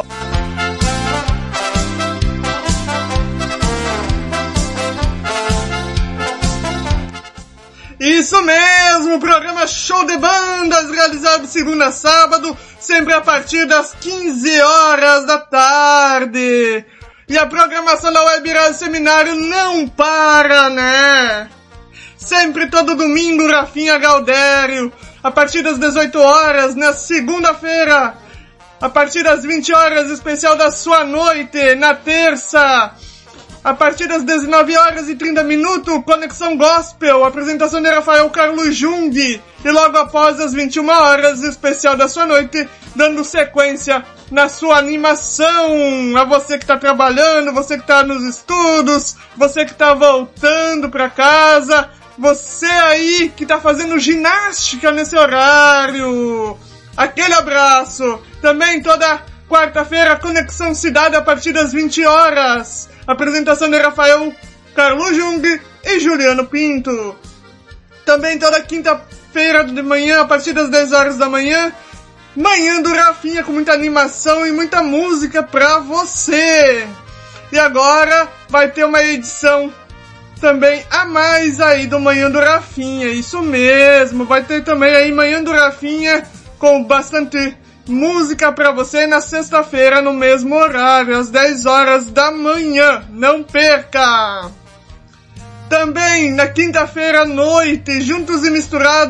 Isso mesmo, programa Show de Bandas, realizado de segunda a sábado, sempre a partir das quinze horas da tarde. E a programação da Web Rádio Seminário não para, né? Sempre todo domingo, Rafinha Galdério, a partir das dezoito horas, na segunda-feira, a partir das vinte horas, especial da sua noite, na terça, a partir das dezenove horas e trinta minutos, Conexão Gospel, apresentação de Rafael Carlos Jung, e logo após as vinte e uma horas, especial da sua noite, dando sequência na sua animação. A você que está trabalhando, você que está nos estudos, você que está voltando para casa, você aí que está fazendo ginástica nesse horário, aquele abraço. Também toda quarta-feira, Conexão Cidade a partir das vinte horas. Apresentação de Rafael Carlos Jung e Juliano Pinto. Também toda quinta-feira de manhã, a partir das dez horas da manhã, Manhã do Rafinha, com muita animação e muita música pra você. E agora vai ter uma edição também a mais aí do Manhã do Rafinha, isso mesmo. Vai ter também aí Manhã do Rafinha com bastante música pra você na sexta-feira no mesmo horário, às dez horas da manhã. Não perca! Também na quinta-feira à noite, Juntos e Misturado,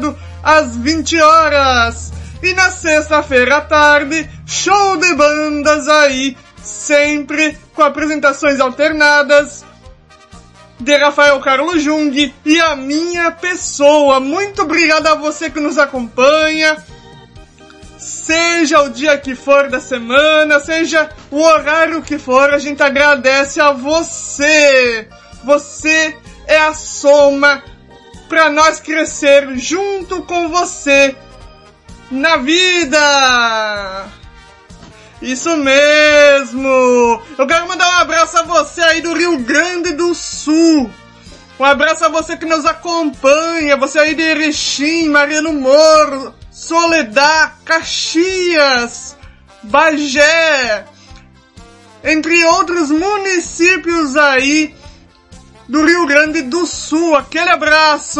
às vinte horas. E na sexta-feira à tarde, show de bandas aí, sempre com apresentações alternadas de Rafael Carlos Jung e a minha pessoa. Muito obrigado a você que nos acompanha, seja o dia que for da semana, seja o horário que for, a gente agradece a você. Você é a soma para nós crescer junto com você na vida. Isso mesmo! Eu quero mandar um abraço a você aí do Rio Grande do Sul. Um abraço a você que nos acompanha, você aí de Erechim, Mariano Moro, Soledad, Caxias, Bagé, entre outros municípios aí do Rio Grande do Sul. Aquele abraço!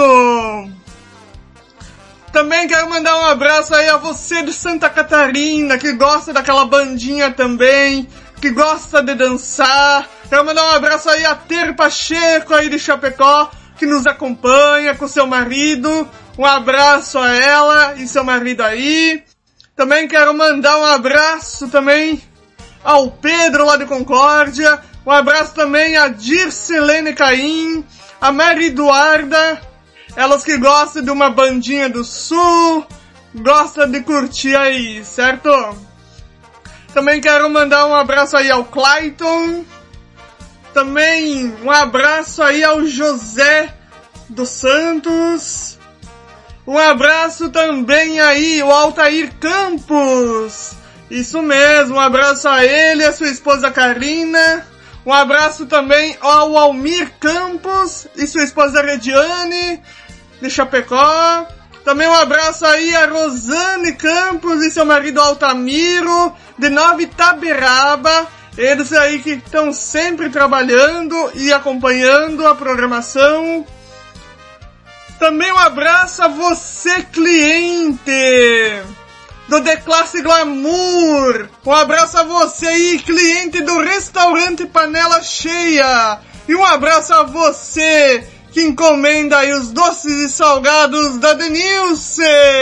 Também quero mandar um abraço aí a você de Santa Catarina, que gosta daquela bandinha também, que gosta de dançar. Quero mandar um abraço aí a Ter Pacheco aí de Chapecó, que nos acompanha com seu marido. Um abraço a ela e seu marido aí. Também quero mandar um abraço também ao Pedro lá de Concórdia. Um abraço também a Dircelene Caim, a Maria Eduarda. Elas que gostam de uma bandinha do Sul, gostam de curtir aí, certo? Também quero mandar um abraço aí ao Clayton. Também um abraço aí ao José dos Santos. Um abraço também aí ao Altair Campos. Isso mesmo, um abraço a ele e a sua esposa Karina. Um abraço também ao Almir Campos e sua esposa Rediane, de Chapecó. Também um abraço aí a Rosane Campos e seu marido Altamiro, de Nova Itaberaba. Eles aí que estão sempre trabalhando e acompanhando a programação. Também um abraço a você, cliente do The Classe Glamour. Um abraço a você aí, cliente do restaurante Panela Cheia. E um abraço a você que encomenda aí os doces e salgados da Denilce.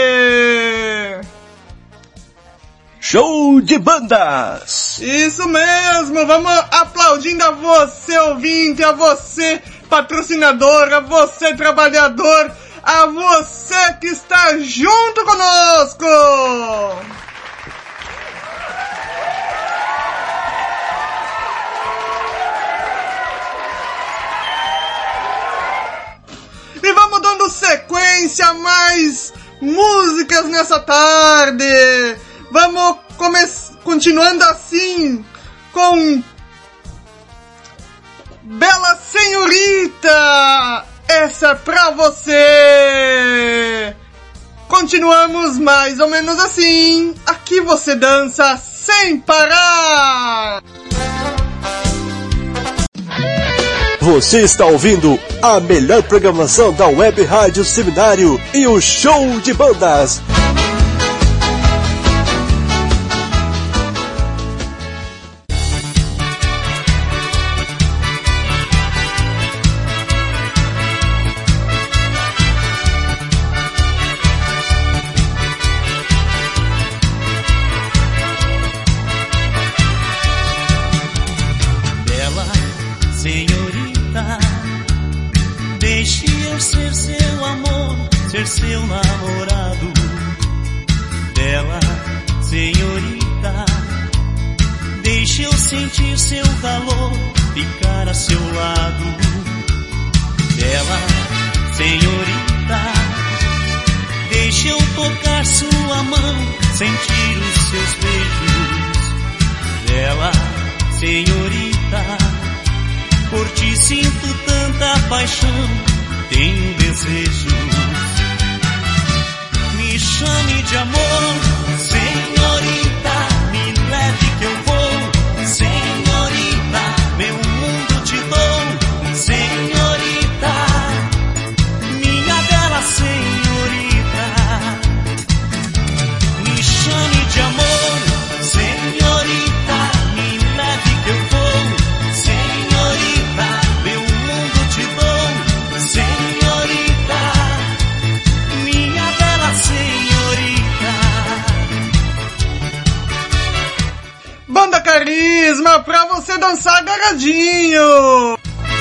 Show de bandas! Isso mesmo, vamos aplaudindo a você, ouvinte, a você, patrocinador, a você, trabalhador, a você que está junto conosco! E vamos dando sequência a mais músicas nessa tarde. Vamos come- continuando assim com Bela Senhorita. Essa é pra você. Continuamos mais ou menos assim. Aqui você dança sem parar. Você está ouvindo a melhor programação da Web Rádio Seminário e o Show de Bandas. Seu namorado, bela senhorita, deixe eu sentir seu calor, ficar a seu lado. Bela senhorita, deixe eu tocar sua mão, sentir os seus beijos. Bela senhorita, por ti sinto tanta paixão, tenho desejo. Me chame de amor, senhorita, me leve que eu vou, senhorita, meu mundo te dou, senhorita, minha bela senhorita. Me chame de amor, senhorita, me leve que eu vou, senhorita, meu mundo te dou, senhorita. você dançar agarradinho.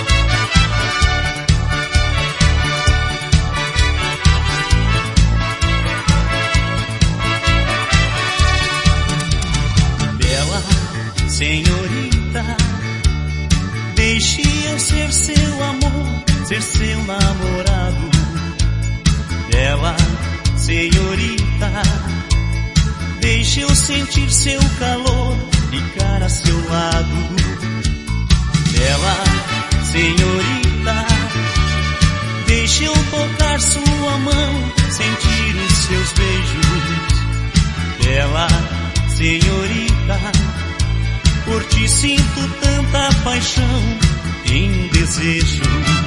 Bela senhorita, deixe eu ser seu amor, ser seu namorado. Bela senhorita, deixe eu sentir seu calor, ficar a seu lado. Bela senhorita, deixe eu tocar sua mão, sentir os seus beijos. Bela senhorita, por ti sinto tanta paixão, em desejos.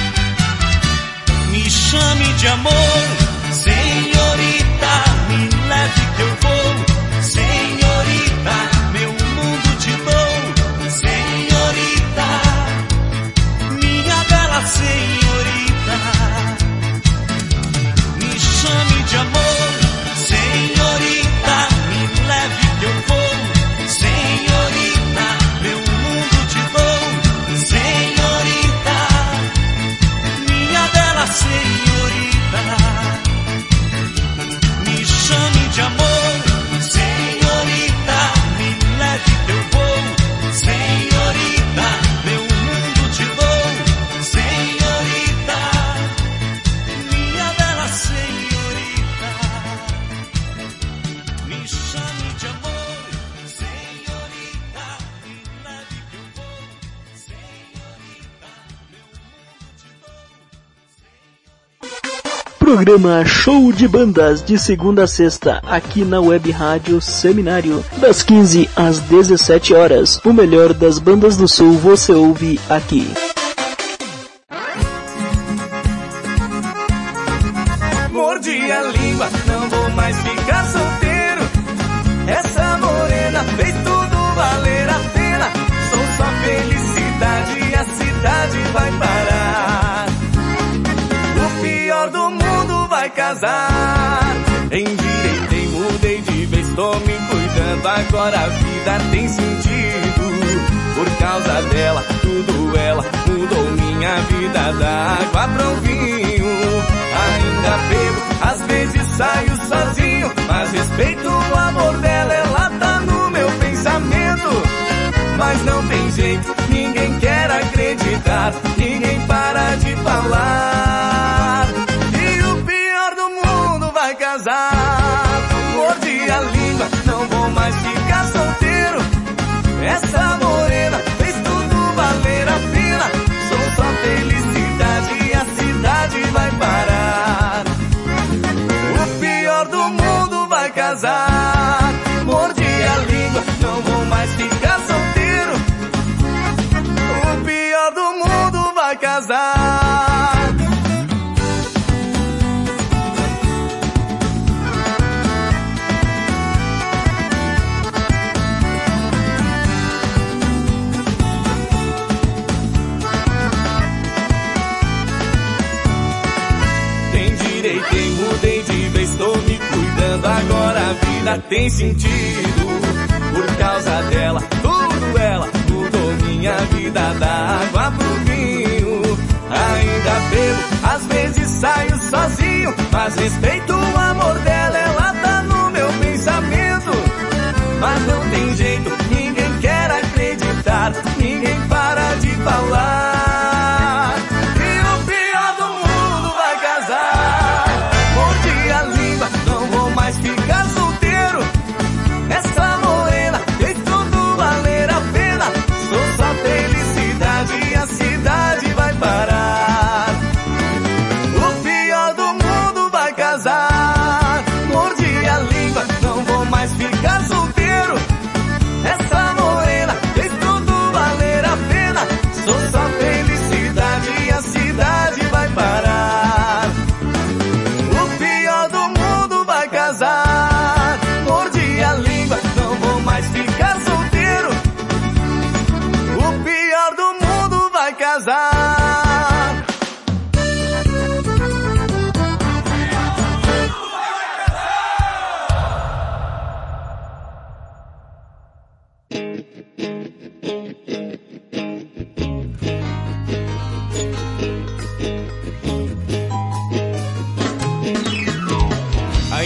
Me chame de amor, senhorita, me leve que eu vou, senhorita, meu mundo te dou, senhorita, minha bela senhorita. Me chame de amor, senhorita, me leve que eu vou, senhorita, meu mundo te dou, senhorita, minha bela senhorita. Me chame de amor, senhorita, me leve que eu vou, senhorita, meu mundo te dou, senhorita, minha bela senhorita. Me chame de amor, senhorita, me leve que eu vou, senhorita, meu mundo te dou. Programa Show de Bandas, de segunda a sexta, aqui na Web Rádio Seminário, das quinze às dezessete horas. O melhor das bandas do Sul você ouve aqui. Mordi a língua, não vou mais ficar solteiro. Essa morena fez tudo valer a pena. Sou só felicidade e a cidade vai parar. O pior do mundo vai casar. Endireitei, mudei de vez, tô me cuidando. Agora a vida tem sentido. Por causa dela, tudo ela mudou minha vida. Da água pro vinho, ainda bebo, às vezes saio sozinho, mas respeito o amor dela, ela tá no meu pensamento. Mas não tem jeito, ninguém quer acreditar, ninguém para de falar. E o pior do mundo vai casar. Mordi a língua, não vou mais ficar solteiro. Essa morena fez tudo valer a pena. Sou só felicidade e a cidade vai parar. O pior do mundo vai casar. Mordi a língua, não vou mais ficar solteiro. O pior do mundo vai casar. Endireitei, mudei de vez, tô me cuidando. Agora a vida tem sentido. Por causa dela, tudo ela mudou minha vida. Da água pro vinho, ainda bebo, às vezes saio sozinho, mas respeito o amor dela, ela tá no meu pensamento. Mas não tem jeito, ninguém quer acreditar, ninguém para de falar. E o pior do mundo vai casar. Mordi a língua, não vou mais ficar solteiro. Essa morena fez tudo valer a pena. Sou só felicidade e a cidade vai parar. O pior do mundo vai casar. Mordi a língua, não vou mais ficar solteiro. Essa morena fez tudo valer a pena. Sou só felicidade e a cidade vai parar. O pior do mundo vai casar.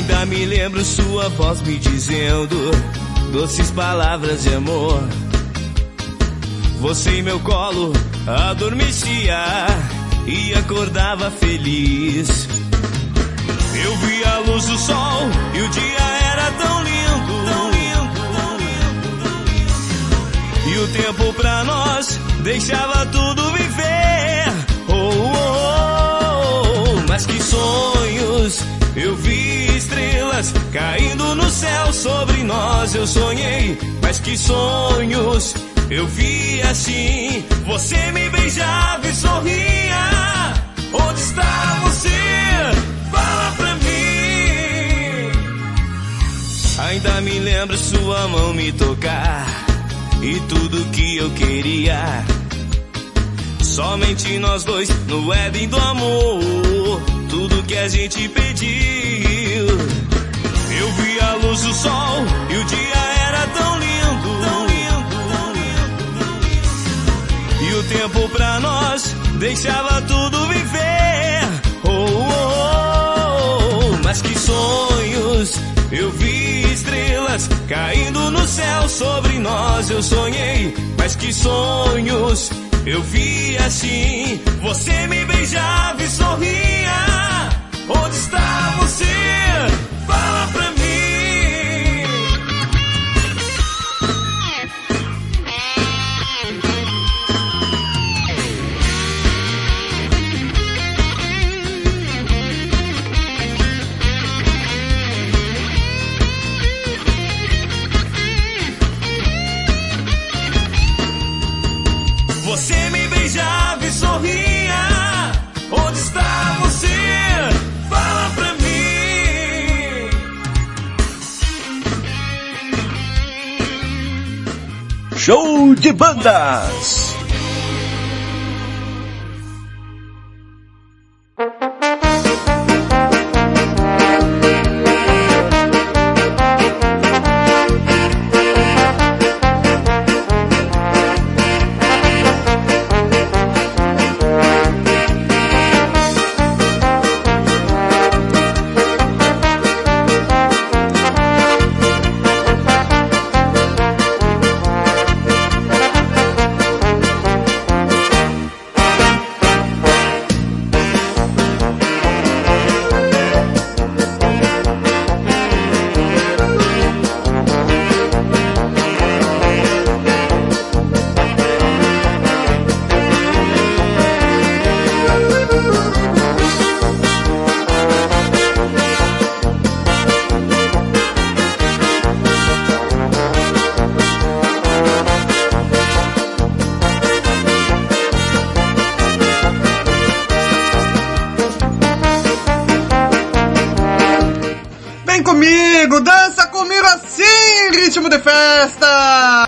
Ainda me lembro sua voz me dizendo doces palavras de amor. Você em meu colo adormecia e acordava feliz. Eu vi a luz do sol e o dia era tão lindo, tão lindo, tão lindo, tão lindo. E o tempo pra nós deixava tudo viver. Oh, oh, oh, mas que sonhos. Eu vi estrelas caindo no céu sobre nós. Eu sonhei, mas que sonhos. Eu vi assim, você me beijava e sorria. Onde está você? Fala pra mim. Ainda me lembro sua mão me tocar e tudo que eu queria. Somente nós dois no Éden do amor, tudo que a gente pediu. Eu vi a luz do sol e o dia era tão lindo, tão lindo, tão lindo, tão lindo. E o tempo pra nós deixava tudo viver. Oh, oh, oh, mas que sonhos. Eu vi estrelas caindo no céu sobre nós. Eu sonhei, mas que sonhos. Eu vi assim, você me beijava e sorria. Onde está você? Fala pra mim. Você me beijava e sorria. Onde está você? Fala pra mim. Show de bandas. Comigo, dança comigo assim, ritmo de festa!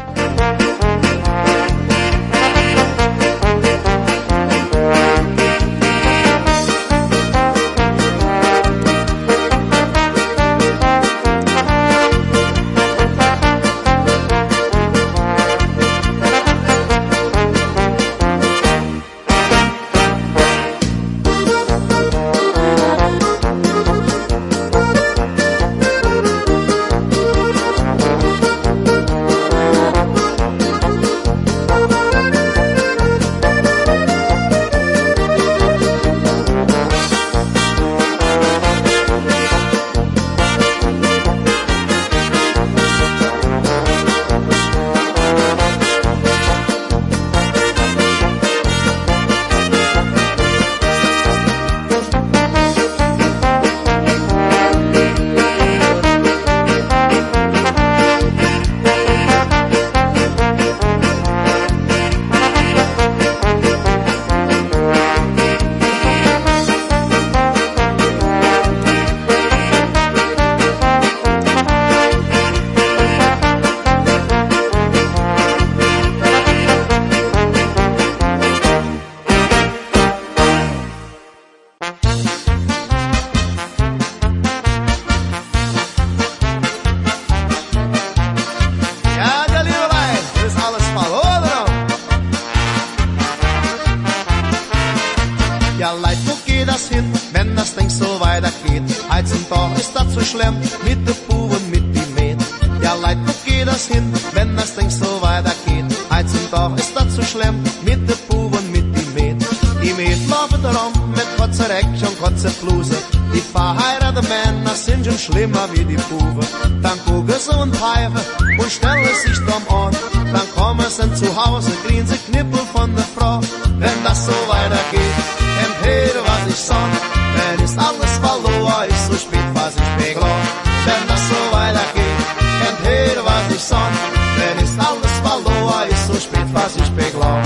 wenn das Ding so weitergeht. Heizentag ist das so schlimm, mit der Puh und mit die Met. Ja, Leid, wo geht das hin, wenn das Ding so weitergeht? Heizentag ist das so schlimm, mit der Puh und mit die Met. Die Met laufen darum mit kurzer Reckchen und kurzer Bluse. Die verheirateten Männer sind schon schlimmer wie die Buben. Dann gucken sie und pfeifen und stellen sich dumm an. Dann kommen sie zu Hause, kriegen sie Knippel von der Frau. Wenn das so weitergeht, kennt jeder, was ich sag. Wenn ist alles verloren, ist so spät, was ich beglaub. Wenn das so weitergeht, kennt jeder, was ich sag. Wenn ist alles verloren, ist so spät, was ich beglaub.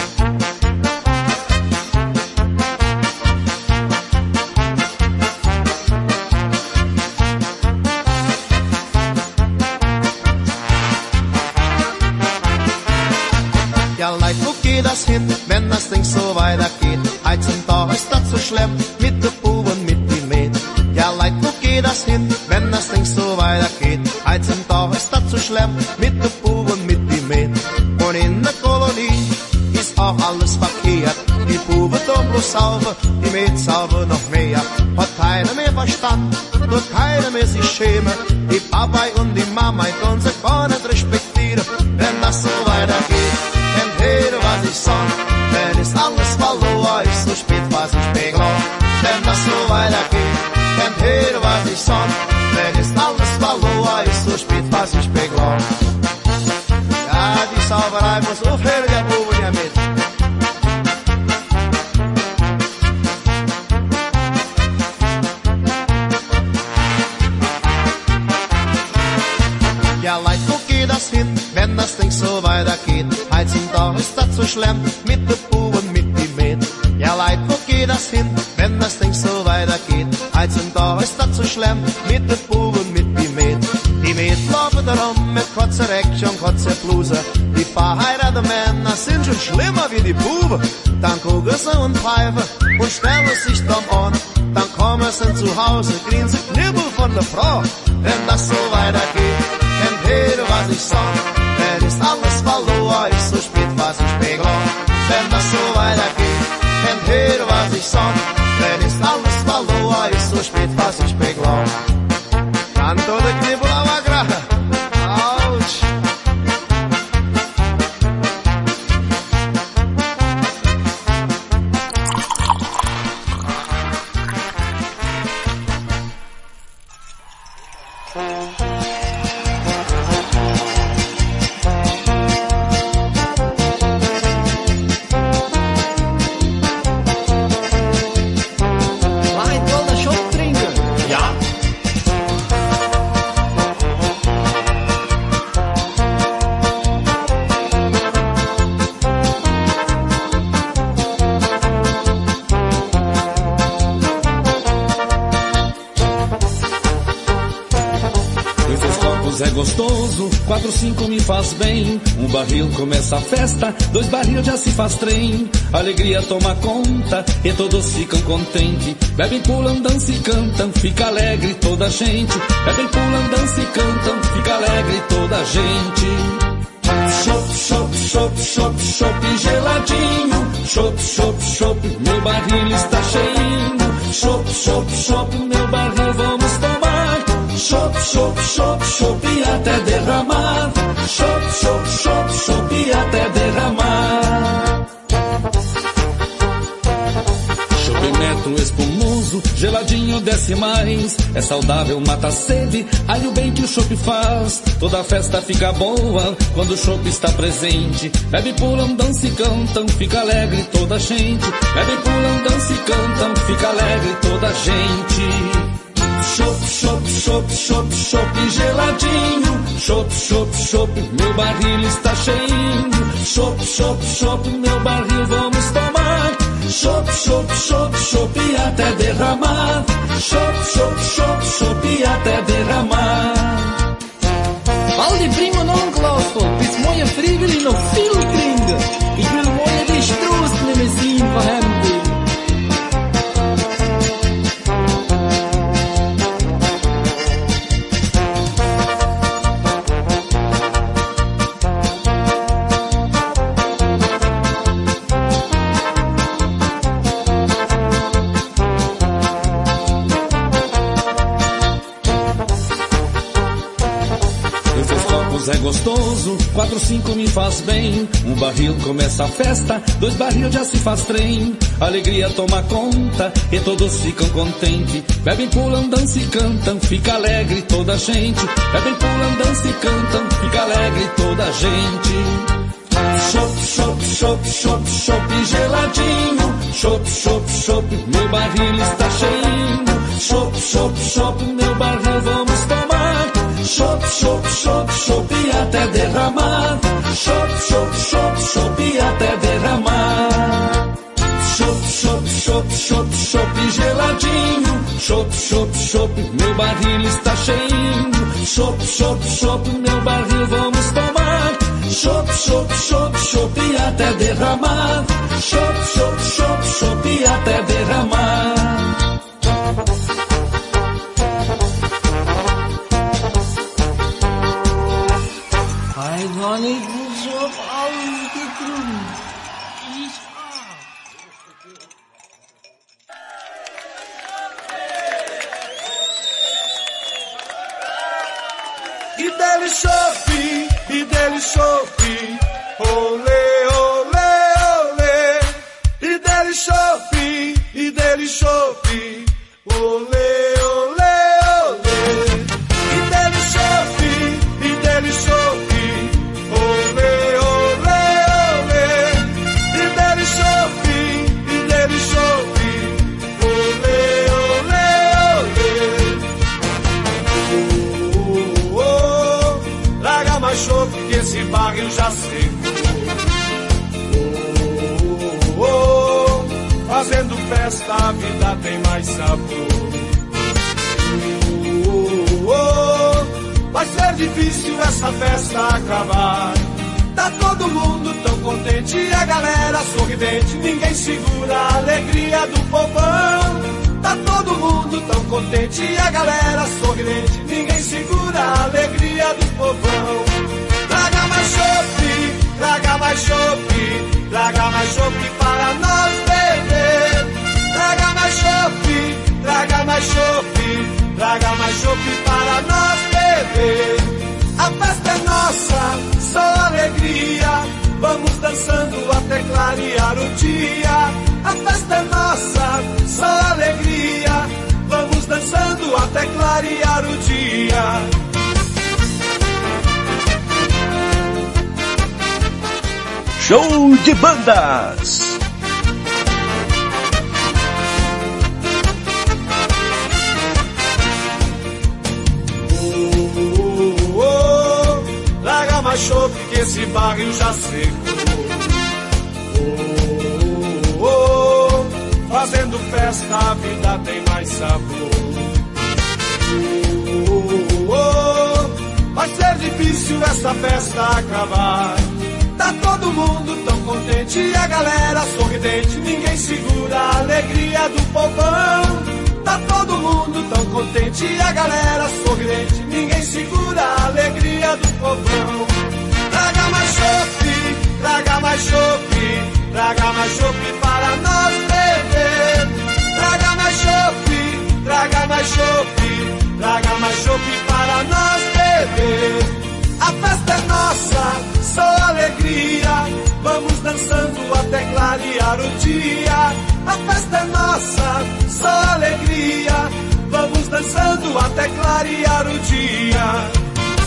Ja, Leid, wo geht das hin, wenn das Ding so weitergeht? Heizentag ist das so schlimm, mit der Puh und mit die Met. Ja, Leid, wo geht das hin, wenn das Ding so weitergeht? Heizentag ist das so schlimm, mit der Puh und mit die Met. Und in der Kolonie ist auch alles verkehrt. Die Puh wird doch bloß sauber, die Met sauber noch mehr. Hat keiner mehr verstanden, wird keiner mehr sich schämen. Die Papa und die Mama können sich gar nicht respektieren, wenn das so weitergeht. Kennt jeder, was ich sag, wenn ist alles verloren, ist so spät, was ich beglaub. Wenn das so weitergeht, kennt jeder, was ich sag, wenn ist alles verloren, ist so spät, was ich beglaub. Ja, die Sauberei muss aufhören, der Buben, der mit. Ja, Leid, wo geht das hin, wenn das Ding so weitergeht? Heizentag ist das so schlimm, mit der Puh und mit die Met. Ja, Leid, wo geht das hin, wenn das Ding so weitergeht? Heizentag ist das so schlimm, mit der Puh und mit die Met. Die Met laufen darum mit kurzer Reckchen und kurzer Bluse. Die verheirateten Männer sind schon schlimmer wie die Buben. Dann gucken sie und pfeifen und stellen sich dumm an. Dann kommen sie zu Hause, kriegen sie Knibbel von der Frau. Wenn das so weitergeht, kennt jeder, was ich sag. Wenn ist alles verloren, ist so spät, was ich beglaub. Wenn das so weitergeht, kennt jeder, was ich sag. Wenn ist alles verloren, ist so spät, was ich beglaub. Canto de Knibbel aber gerade. Autsch. É gostoso, quatro, cinco me faz bem. Um barril começa a festa, dois barril já se faz trem. Alegria toma conta e todos ficam contentes. Bebem, pulam, dançam e cantam, fica alegre toda a gente. Bebem, pulam, dançam e cantam, fica alegre toda a gente. Chop, chop, chop, chop, chop geladinho. Chop, chop, chop, meu barril está cheinho. Chop, chop, chop, meu barril vamos tomar. Chop, chop, chop, chop e até derramar. Chop, chop, chop, chop e até derramar. Chopp neto espumoso, geladinho desce mais. É saudável, mata a sede, aí o bem que o chopp faz. Toda festa fica boa quando o chopp está presente. Bebe, pulam, dança e cantam, fica alegre toda a gente. Bebe, pulam, dança e cantam, fica alegre toda a gente. Chop, chop, chop, chop, chop geladinho. Chop, chop, chop, meu barril está cheinho. Chop, chop, chop, meu barril vamos tomar. Chop, chop, chop, chop e até derramar. Chop, chop, chop, chop e até derramar. Al die prima non-geloofsvol, bis mooie vrijwillig nog veel kringen. Ik wil mooie die stroost niet meer zien van hem wil. é gostoso, quatro, cinco me faz bem. Um barril começa a festa, dois barril já se faz trem. Alegria toma conta e todos ficam contentes. Bebem, pulam, dançam e cantam, fica alegre toda a gente. Bebem, pulam, dançam e cantam, fica alegre toda a gente. Chopp, chopp, chopp, chopp, chopp geladinho. Chopp, chopp, chopp, meu barril está cheinho. Chopp, chopp, chopp, meu barril vamos tomar. Chopp, chopp, chopp, chopp e até derramar. Chopp, chopp, chopp, chopp e até derramar. Chopp, chopp, chopp, chopp, chopp geladinho. Chopp, chopp, chopp, meu barril está cheinho. Chopp, chopp, chopp, meu barril vamos tomar. Chopp, chopp, chopp, chopp e até derramar. Chopp, chopp, chopp, chopp e até derramar. I don't need to shop all the crew. E dele chope, e dele chope, olê, olê, olê. E dele chope, e dele chope, olê, olê, olê. E dele chope, e dele chope, olê, olê, olê. E dele chope, e dele chope, olê, olê, olê. Traga mais chope que esse barril já secou. Oh, oh, oh, fazendo festa a vida tem mais sabor. Oh, oh, oh, vai ser difícil essa festa acabar. Tá todo mundo tão contente e a galera sorridente. Ninguém segura a alegria do povão. Tá todo mundo tão contente e a galera sorridente. Ninguém segura a alegria do povão. Traga mais chope, traga mais chope, traga mais chope para nós beber. Traga mais chope, traga mais chope, traga mais chope para nós beber. A festa é nossa, só alegria. Vamos dançando até clarear o dia. A festa é nossa, só alegria. Vamos dançando até clarear o dia. Show de bandas. Oh, oh, oh, traga mais chope que esse barril já secou. Oh, oh, oh, fazendo festa a vida tem mais sabor. Oh, oh, vai ser difícil essa festa acabar. Tá todo mundo tão contente e a galera sorridente. Ninguém segura a alegria do povão. Tá todo mundo tão contente e a galera sorridente. Ninguém segura a alegria do povão. Traga mais chope, traga mais chope, traga mais chope para nós beber. Traga mais chope, traga mais chope, traga mais chope para nós beber. A festa é nossa, só alegria. Vamos dançando até clarear o dia. A festa é nossa, só alegria. Vamos dançando até clarear o dia.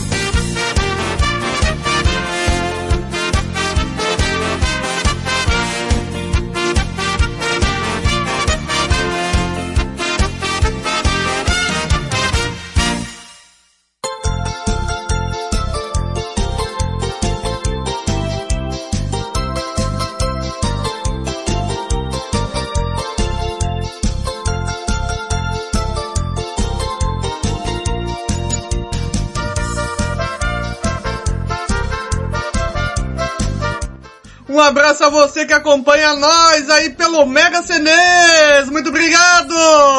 Um abraço a você que acompanha nós aí pelo Mega Cenês. Muito obrigado!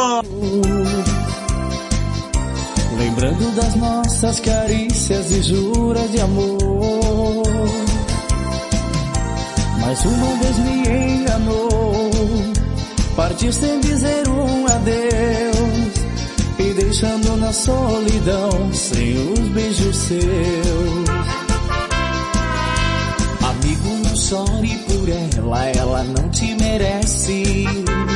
Lembrando das nossas carícias e juras de amor, mais uma vez me enganou. Partir sem dizer um adeus e deixando na solidão sem os beijos seus. chore por ela, ela não te merece.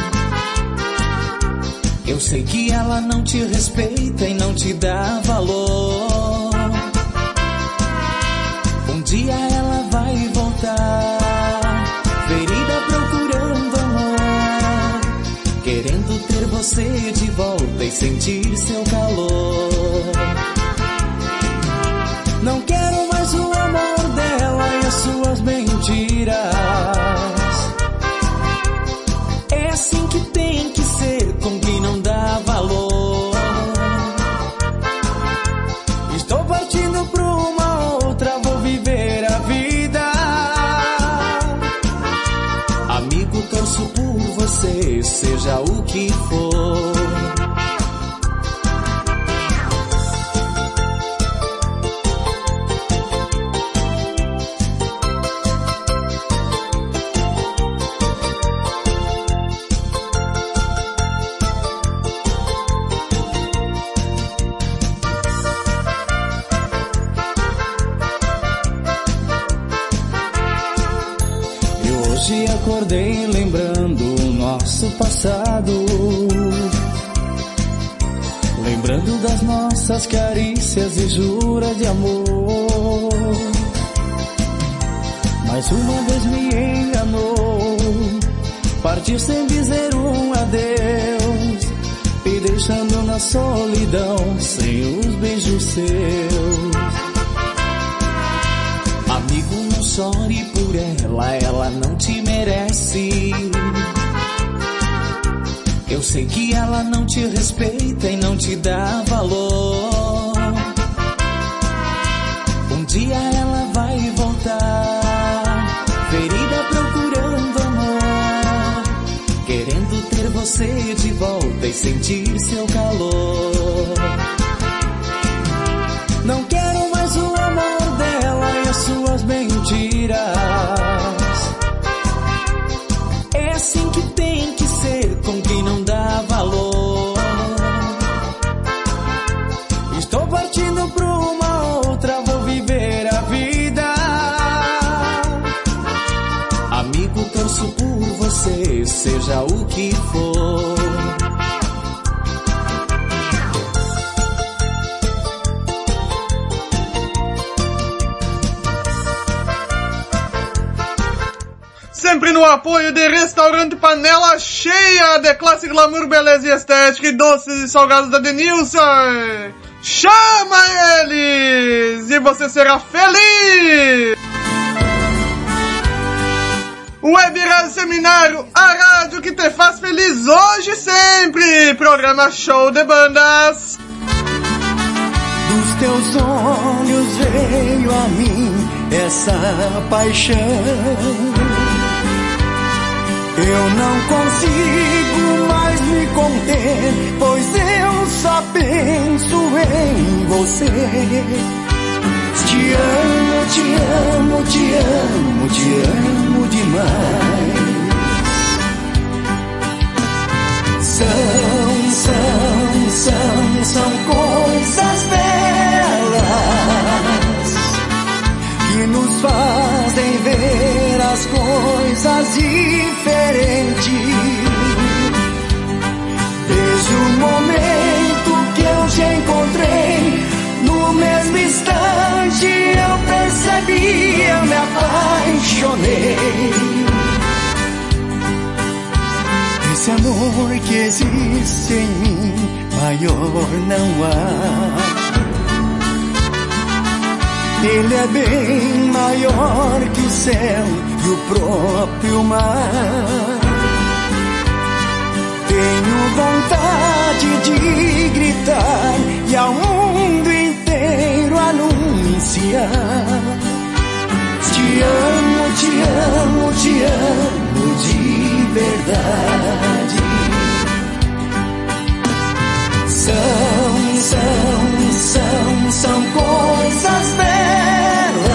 Eu sei que ela não te respeita e não te dá valor. Um dia ela vai voltar, ferida procurando amor, querendo ter você de volta e sentir seu calor. Não quero mais o amor dela e as suas mentiras. É assim que tem que ser, com quem não dá valor. Estou partindo pra uma outra, vou viver a vida. Amigo, torço por você, seja o que for. Acordei lembrando o nosso passado, lembrando das nossas carícias e juras de amor. Mais uma vez me enganou, partiu sem dizer um adeus, me deixando na solidão sem os beijos seus. Amigo, não chore por ela, ela não te merece. Eu sei que ela não te respeita e não te dá valor. Um dia ela vai voltar, ferida procurando amor, querendo ter você de volta e sentir seu calor. Não quero mais o amor dela e as suas mentiras. É assim que tem que ser, com quem não dá valor. Estou partindo pra uma outra, vou viver a vida. Amigo, torço por você, seja o que for. Sempre no apoio de Restaurante Panela Cheia, de classe, glamour, beleza e estética, e doces e salgados da Denilson. Chama eles e você será feliz! Web Rádio Seminário, a rádio que te faz feliz hoje e sempre. Programa Show de Bandas. Dos teus olhos veio a mim essa paixão. Eu não consigo mais me conter, pois eu só penso em você. Te amo, te amo, te amo, te amo demais. São, são, são, são coisas belas que nos fazem ver as coisas diferentes. Desde o momento que eu te encontrei, no mesmo instante eu percebi, eu me apaixonei. Esse amor que existe em mim, maior não há. Ele é bem maior que o céu e o próprio mar. Tenho vontade de gritar e ao mundo inteiro anunciar: te amo, te amo, te amo de verdade. São, são, são, são coisas belas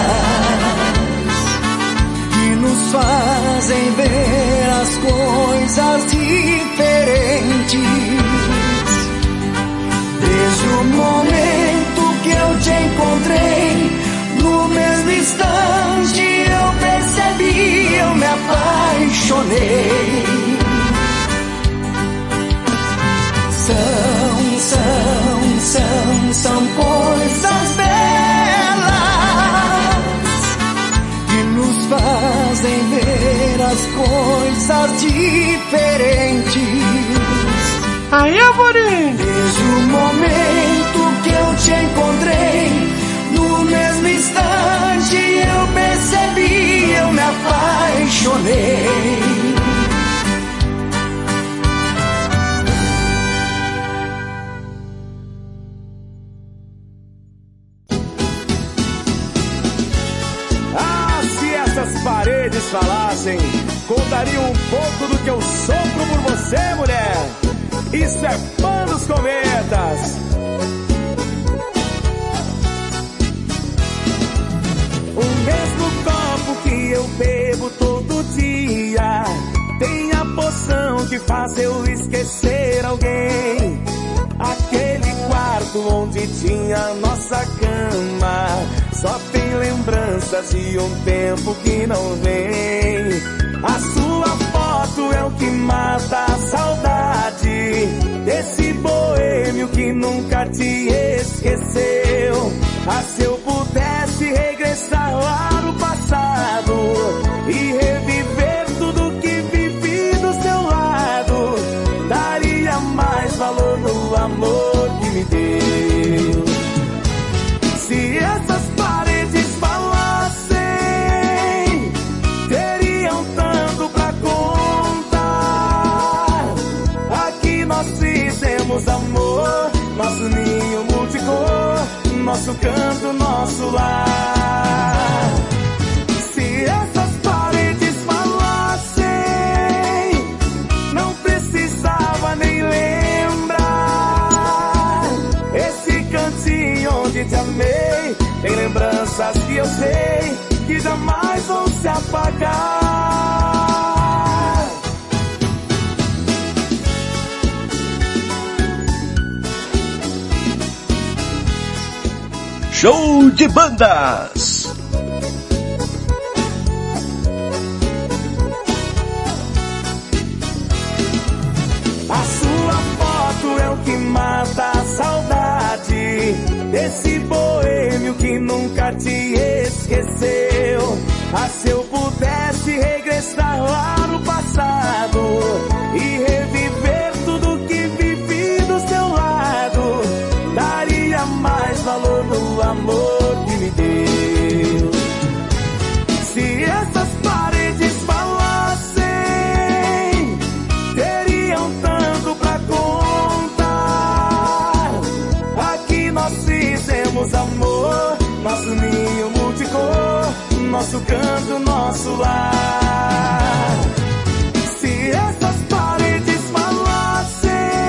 que nos fazem ver as coisas diferentes. Desde o momento que eu te encontrei, no mesmo instante eu percebi, apaixonei. São, são, são, são coisas belas que nos fazem ver as coisas diferentes. Aí, amorim! Desde o momento que eu te encontrei, no mesmo instante eu percebi, eu me apaixonei. Ah, se essas paredes falassem, contariam um pouco do que eu sofro por você, mulher. Isso é Pão dos Cometas. O mesmo copo que eu bebo todo dia tem a poção que faz eu esquecer alguém. Aquele quarto onde tinha nossa cama só tem lembranças de um tempo que não vem. A sua foto é o que mata a saudade desse boêmio que nunca te esqueceu. Ah, se eu pudesse regressar lá no passado e reviver tudo que vivi do seu lado, daria mais valor no amor que me deu. Se essas paredes falassem, teriam tanto pra contar. Aqui nós fizemos amor, nosso ninho multicor, nosso canto, nosso lar. Se essas paredes falassem, não precisava nem lembrar. Esse cantinho onde te amei tem lembranças que eu sei que jamais vão se apagar. Show de bandas. A sua foto é o que mata a saudade desse boêmio que nunca te esqueceu. Ah, se eu pudesse regressar lá no passado e reviver tudo que vivi do seu lado, daria mais valor no amor que me deu. Se essas paredes falassem, teriam tanto pra contar. Aqui nós fizemos amor, nosso ninho multicor, nosso canto, nosso lar. Se essas paredes falassem,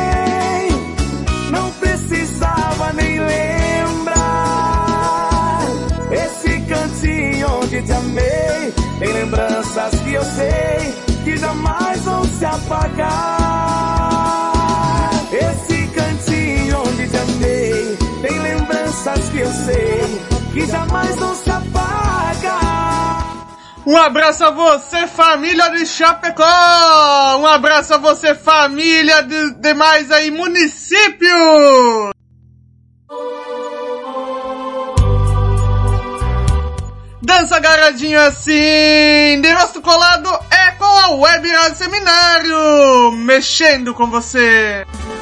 não precisava nem lembrar. Esse cantinho onde te amei tem lembranças que eu sei que jamais vão se apagar. Esse cantinho onde te amei tem lembranças que eu sei que jamais vão se apagar. Um abraço a você, família de Chapecó! Um abraço a você, família de demais aí municípios! Dança agarradinho assim, de rosto colado, é com a Web Rádio Seminário, mexendo com você.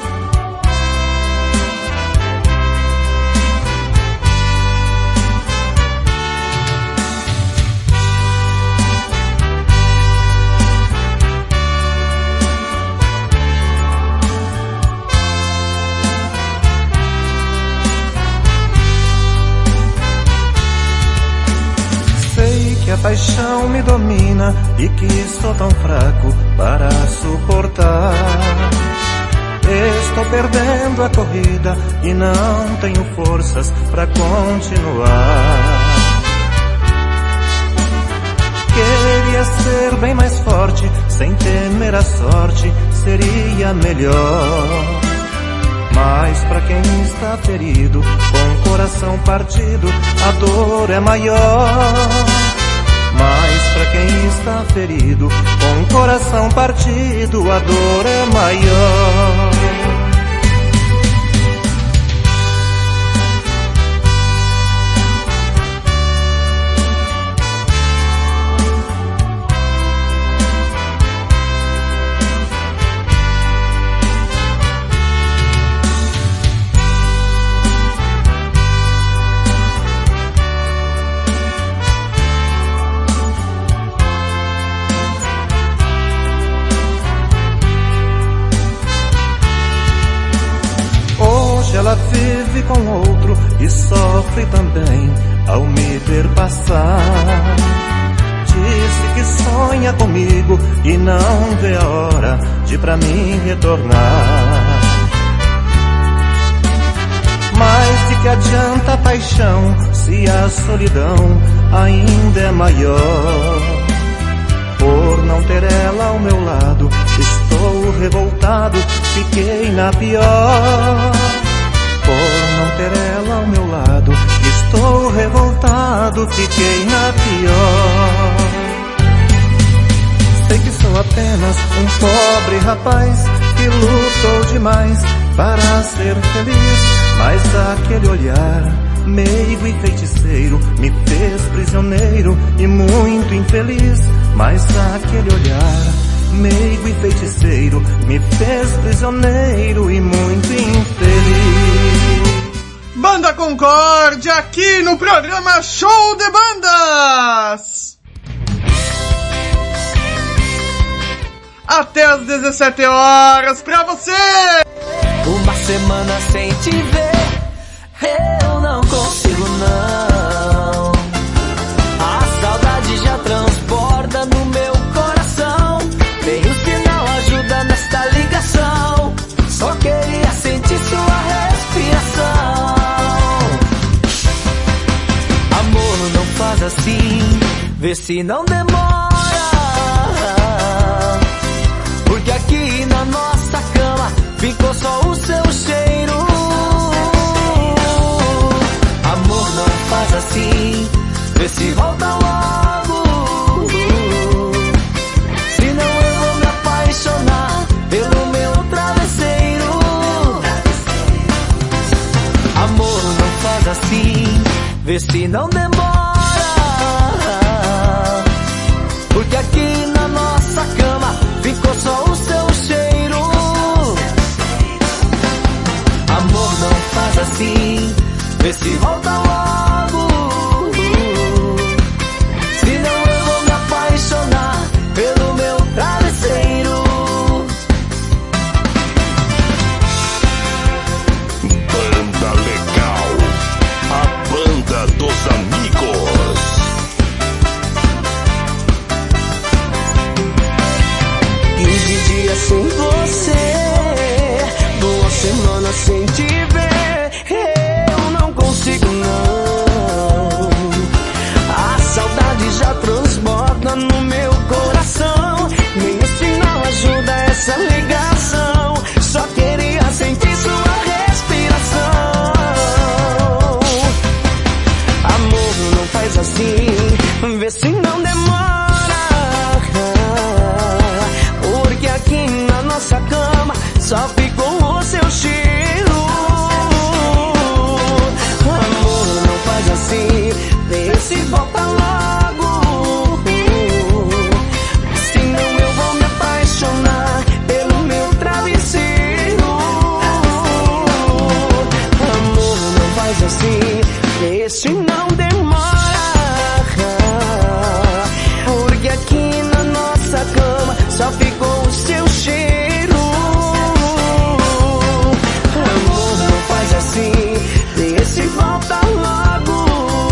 A paixão me domina e que sou tão fraco para suportar. Estou perdendo a corrida e não tenho forças para continuar. Queria ser bem mais forte, sem temer a sorte, seria melhor. Mas pra quem está ferido, com o coração partido, a dor é maior. Mas pra quem está ferido, com o coração partido, a dor é maior. Ela vive com outro e sofre também ao me ver passar. Disse que sonha comigo e não vê a hora de pra mim retornar. Mas de que adianta a paixão se a solidão ainda é maior? Por não ter ela ao meu lado, estou revoltado, fiquei na pior. Por não ter ela ao meu lado, estou revoltado, fiquei na pior. Sei que sou apenas um pobre rapaz que lutou demais para ser feliz, mas aquele olhar meigo e feiticeiro me fez prisioneiro e muito infeliz. Mas aquele olhar meigo e feiticeiro me fez prisioneiro e muito infeliz. Banda Concórdia aqui no programa Show de Bandas. Até às dezessete horas pra você. Uma semana sem te ver, eu não consigo não. A saudade já transborda no meu coração. Nenhum sinal ajuda nesta ligação. Só queria sentir sua respiração. Amor, não faz assim, vê se não demora. Porque aqui na nossa cama ficou só o seu cheiro. Amor, não faz assim, vê se volta logo. Senão eu vou me apaixonar pelo meu travesseiro. Amor, não faz assim, vê se não demora. Porque aqui na nossa cama ficou só o seu cheiro. Amor, não faz assim, vê se volta logo. Senão eu vou me apaixonar pelo meu travesseiro. Banda legal, a banda dos amigos. quinze dias sem você, duas semanas sem te ver, eu não consigo não. A saudade já transborda no meu coração. Nenhum sinal ajuda essa ligação. Só queria sentir sua respiração. Amor, não faz assim, vê se não demora. Porque aqui na nossa cama só ficou o seu cheiro. Amor, não faz assim, vê se volta logo. Senão eu vou me apaixonar pelo meu travesseiro. Amor, não faz assim, vê se não demora. Porque aqui na nossa cama só ficou o seu cheiro. Amor, não faz assim, vê se volta logo.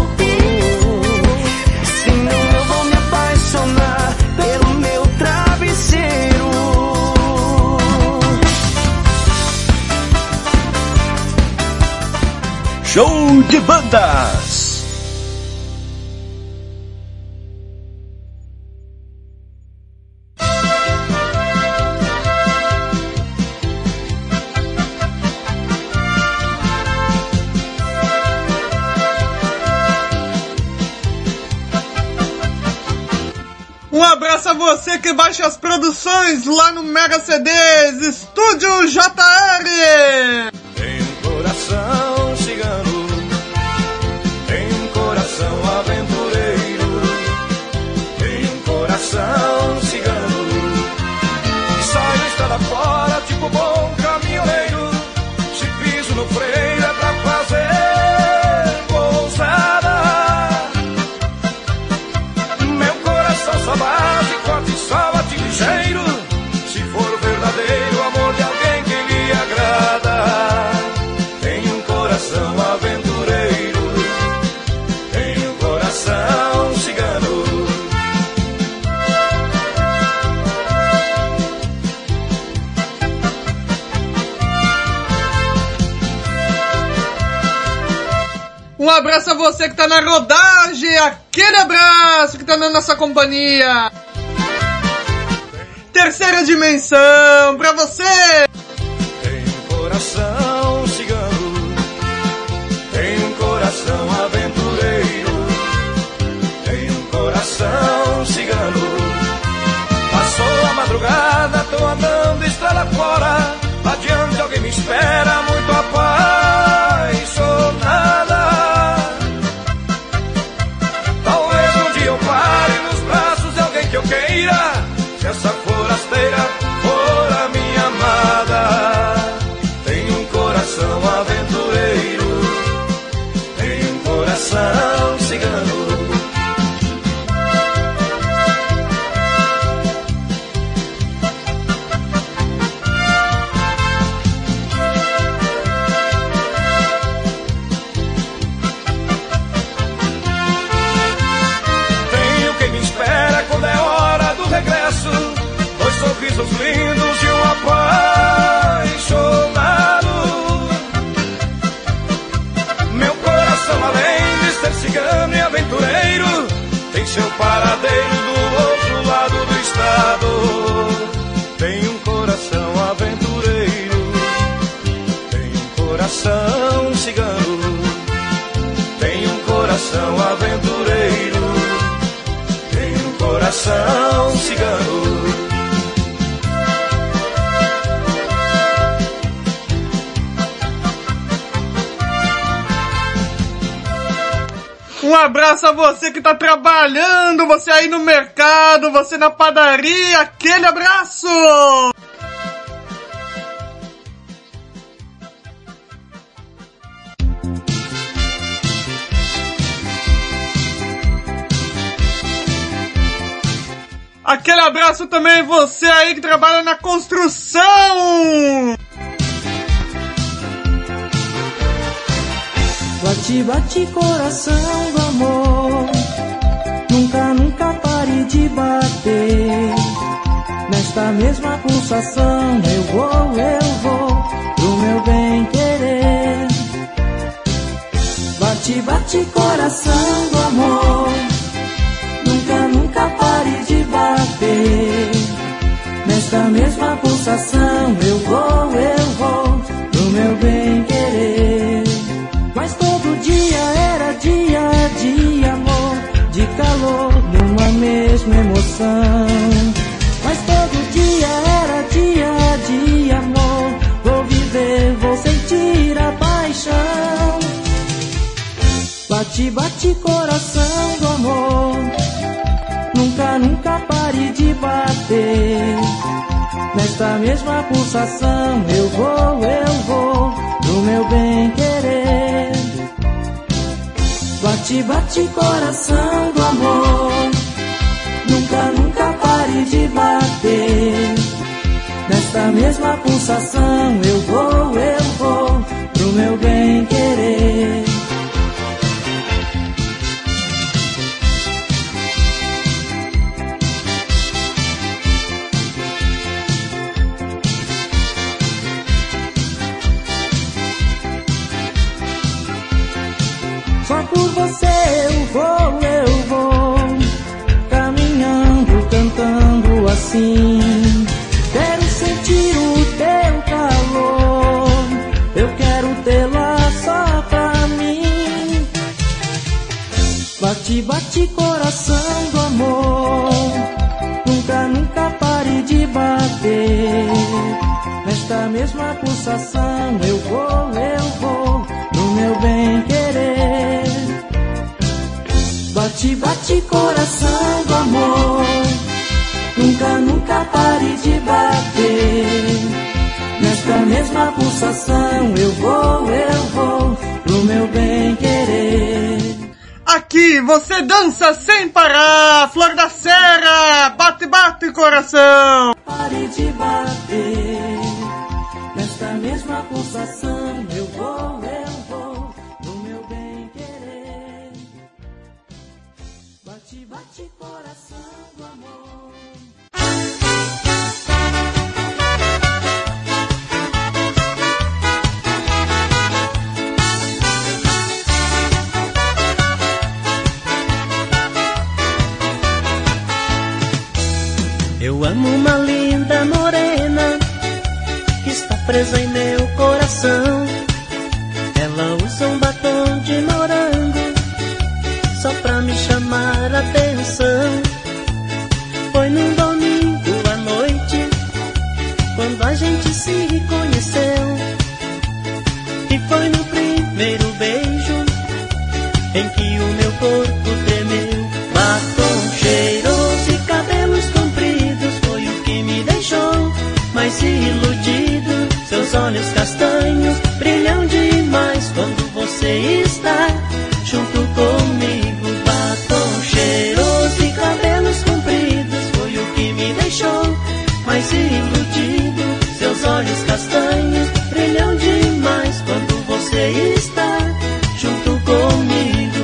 Senão eu vou me apaixonar pelo meu travesseiro. Show de Bandas. abraço a você que baixa as produções lá no Mega C Ds, Estúdio J R. Tem um coração cigano, tem um coração aventureiro, tem um coração cigano, que sai da estrada fora tipo bom caminhoneiro, se piso no freio é pra fazer pousada. Meu coração só bate, corta e só bate ligeiro, se for verdadeiro amor de alguém que lhe agrada. Tem um coração aventureiro, tem um coração cigano. Um abraço a você que tá na rodagem, aquele abraço que tá na nossa companhia. Terceira dimensão pra você. Tem um coração cigano, tem um coração aventureiro, tem um coração cigano. Passou a madrugada, tô andando estrada fora, adiante alguém me espera, muito apaixonada. Talvez um dia eu pare nos braços de alguém que eu queira, se essa forasteira for a minha amada. Tem um coração aventureiro, tem um coração cigano. Dois sorrisos lindos de um apaixonado. Meu coração, além de ser cigano e aventureiro, tem seu paradeiro do outro lado do estado. Tem um coração aventureiro, tem um coração cigano, tem um coração aventureiro, coração cigano. Um abraço a você que tá trabalhando, você aí no mercado, você na padaria, aquele abraço! Aquele abraço também você aí que trabalha na construção! Bate, bate coração do amor, nunca, nunca pare de bater. Nesta mesma pulsação eu vou, eu vou, pro meu bem querer. Bate, bate coração do amor, nunca, nunca pare de bater. Nesta mesma pulsação eu vou, eu vou, pro meu bem querer. Mas todo dia era dia de amor, de calor, numa mesma emoção. Mas todo dia era dia de amor, vou viver, vou sentir a paixão. Bate, bate coração do amor, nunca, nunca pare de bater. Nesta mesma pulsação eu vou, eu vou, pro meu bem querer. Bate, bate coração do amor, nunca, nunca pare de bater. Nesta mesma pulsação eu vou, eu vou, pro meu bem querer. Só por você eu vou, eu vou, caminhando, cantando assim. Quero sentir o teu calor, eu quero tê-la só pra mim. Bate, bate coração do amor, mesma pulsação eu vou, eu vou no meu bem querer. Bate, bate coração do amor, nunca, nunca pare de bater. Nesta mesma pulsação eu vou, eu vou no meu bem querer. Aqui você dança sem parar, Flor da Serra, bate, bate coração. Pare de bater, nesta mesma pulsação eu vou, eu vou no meu bem querer. Bate, bate coração do amor. Eu amo uma linda morena que está presa em meu coração. Ela usa um batom de morango só pra me chamar a atenção. Foi num domingo à noite quando a gente se conheceu, e foi no primeiro beijo em que o meu corpo tremeu. Batom cheiroso e cabelos compridos foi o que me deixou mais iludido. Seus olhos castanhos brilham demais quando você está junto comigo. Batom cheiroso e cabelos compridos foi o que me deixou mais iludido. Seus olhos castanhos brilham demais quando você está junto comigo.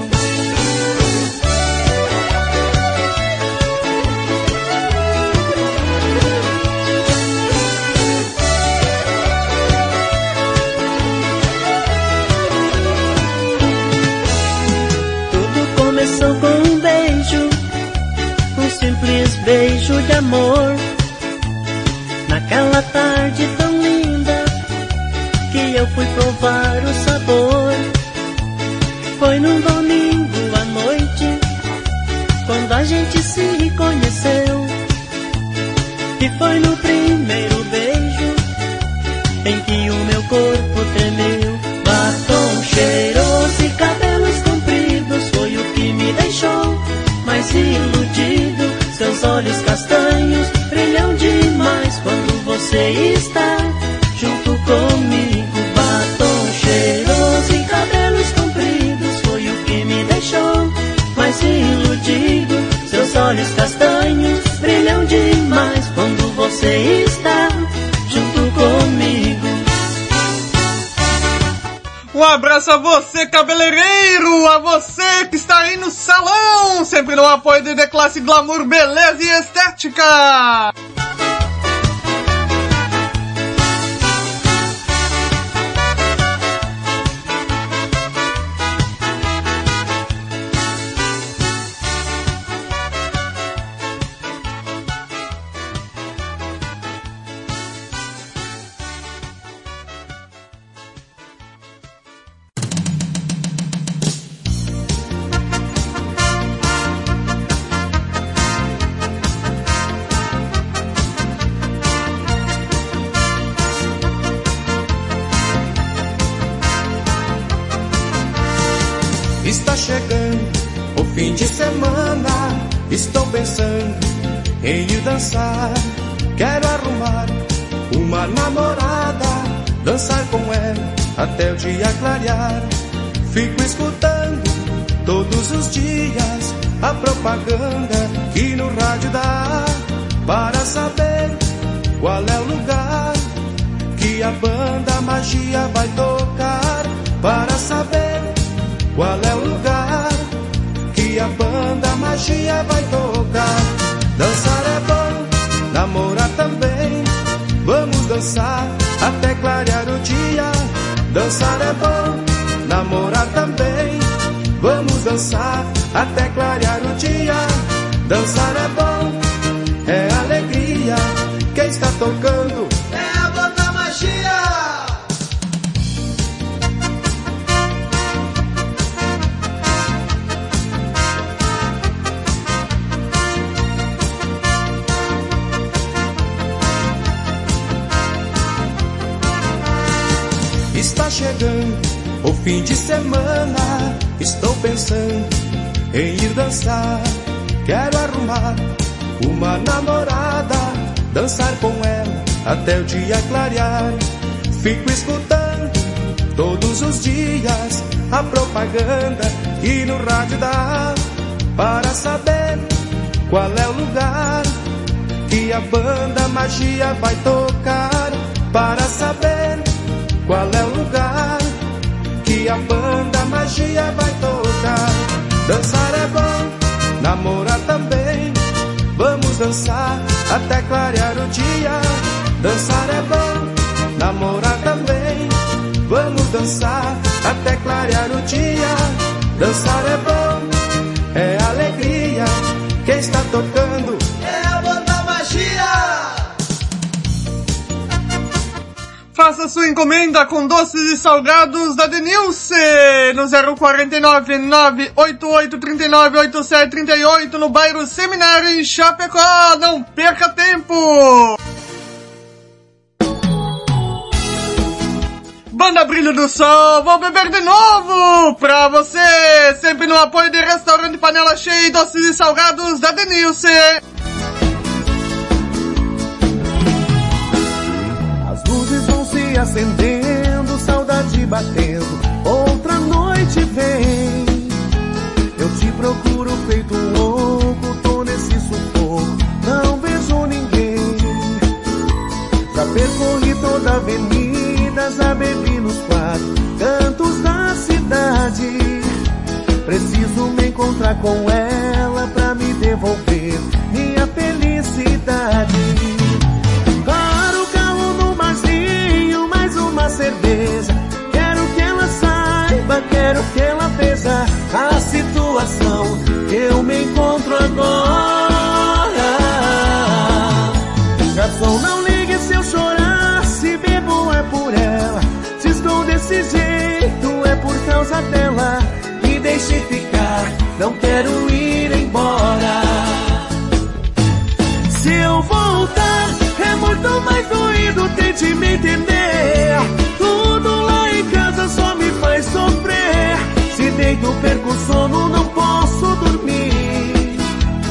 Começou com um beijo, um simples beijo de amor. Naquela tarde tão linda que eu fui provar o sabor. Foi num domingo à noite quando a gente se conheceu, e foi no primeiro beijo em que o meu corpo tremeu. Batom cheiroso e cabelos compridos foi o que me deixou mais iludido. Seus olhos castanhos brilham demais quando você está junto comigo. Batom cheiroso e cabelos compridos foi o que me deixou mais iludido. Seus olhos castanhos brilham demais quando você está junto comigo. Um abraço a você, cabeleireiro, a você que está aí no salão, sempre no apoio de The Classe Glamour, Beleza e Estética. Está chegando o fim de semana, estou pensando em ir dançar. Quero arrumar uma namorada, dançar com ela até o dia clarear. Fico escutando todos os dias a propaganda que no rádio dá, para saber qual é o lugar que a banda Magia vai tocar. Para saber qual é o lugar que a banda Magia vai tocar. Dançar é bom, namorar também. Vamos dançar até clarear o dia. Dançar é bom, namorar também. Vamos dançar até clarear o dia. Dançar é bom, é alegria. Quem está tocando é a banda Magia. chegando o fim de semana, estou pensando em ir dançar. Quero arrumar uma namorada, dançar com ela até o dia clarear. Fico escutando todos os dias a propaganda que no rádio dá, para saber qual é o lugar que a banda Magia vai tocar. Para saber qual é o lugar que a banda Magia vai tocar. Dançar é bom, namorar também. Vamos dançar até clarear o dia. Dançar é bom, namorar também. Vamos dançar até clarear o dia. Dançar é bom, é alegria. Quem está tocando é a banda Magia. Faça sua encomenda com doces e salgados da Denilce no zero quatro nove, nove oito oito, três nove, oito sete três oito no bairro Seminário em Chapecó. Não perca tempo! Banda Brilho do Sol, vou beber de novo pra você, sempre no apoio de Restaurante Panela Cheia e doces e salgados da Denilce. As luzes vão se acendendo, saudade batendo, outra noite vem. Eu te procuro feito um louco, tô nesse sufoco, não vejo ninguém. Já percorri toda a avenida, já bebi nos quatro cantos da cidade. Preciso me encontrar com ela pra me devolver minha felicidade. Para o carro no barzinho, mais uma cerveja. Quero que ela saiba, quero que ela veja a situação que eu me encontro agora. Garçom, não ligue se eu chorar, se bebo é por ela. Se estou desse jeito é por causa dela. Me deixe ficar, não quero ir embora. Se eu voltar é muito mais doído, tente me entender. Tudo lá em casa só me faz sofrer. Se deito perco o sono, não posso dormir.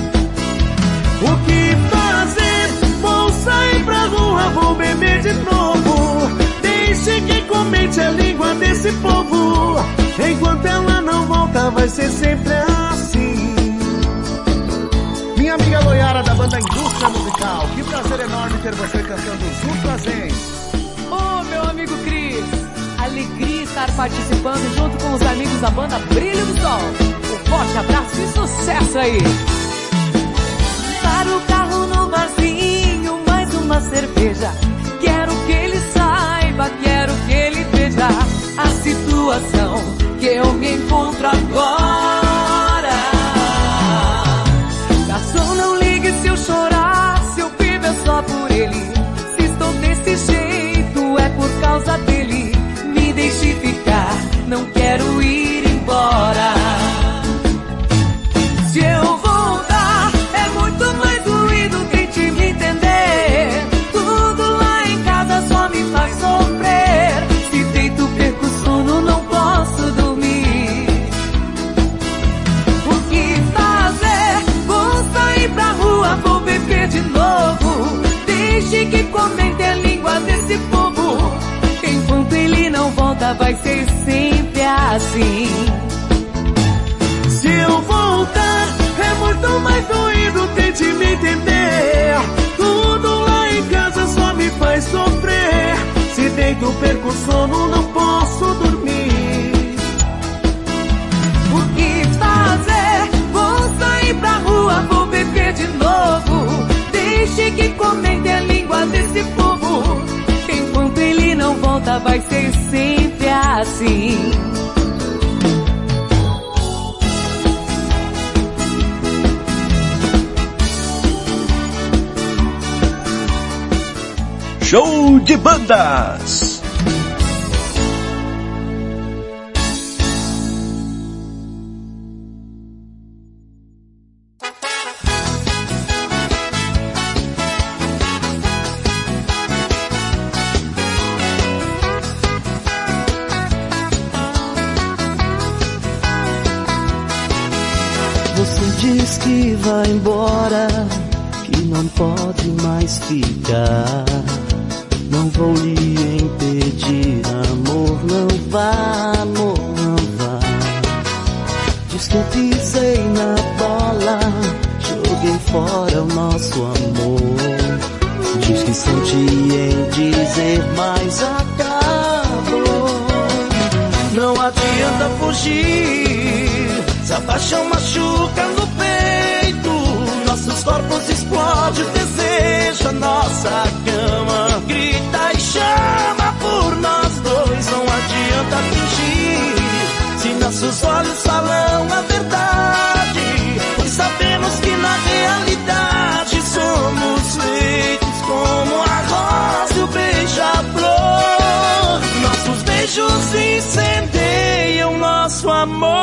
O que fazer? Vou sair pra rua, vou beber de novo. Deixe que comente a língua desse povo. Enquanto ela não volta vai ser sempre assim. Minha amiga Loiara da banda Indústria Musical, que prazer enorme ter você cantando junto a gente. Ô, oh, meu amigo Cris, alegria estar participando junto com os amigos da banda Brilho do Sol. Um forte abraço e sucesso aí. Para o carro no barzinho, mais uma cerveja. Quero que ele saiba, quero que ele veja a situação que eu me encontro agora. Garçom, não ligue se eu chorar, se eu vivo é só por ele. Se estou desse jeito é por causa dele. Me deixe ficar, não quero ir embora. Se eu voltar é muito mais doído, tente me entender. Tudo lá em casa só me faz sofrer. Se deito perco o sono, não posso dormir. O que fazer? Vou sair pra rua, vou beber de novo. Deixe que comente a língua desse povo. Enquanto ele não volta vai ser sempre assim. Se eu voltar é muito mais doído, tente me entender. Tudo lá em casa só me faz sofrer. Se deito perco o sono, não posso dormir. O que fazer? Vou sair pra rua, vou beber de novo. Deixe que comente a língua desse povo. Enquanto ele não volta vai ser sempre assim. Show de bandas. que vai embora, que não pode mais ficar. Não vou lhe impedir, amor, não vá, amor, não vá. Diz que eu pisei na bola, joguei fora o nosso amor. Diz que senti em dizer, mas acabou. Não adianta fugir, se a paixão machuca no peito, nossos corpos explodem o desejo, a nossa cama grita e chama por nós dois. Não adianta fingir, se nossos olhos falam a verdade, pois sabemos que na realidade somos feitos como a rosa e o beija-flor. Nossos beijos incendeiam nosso amor.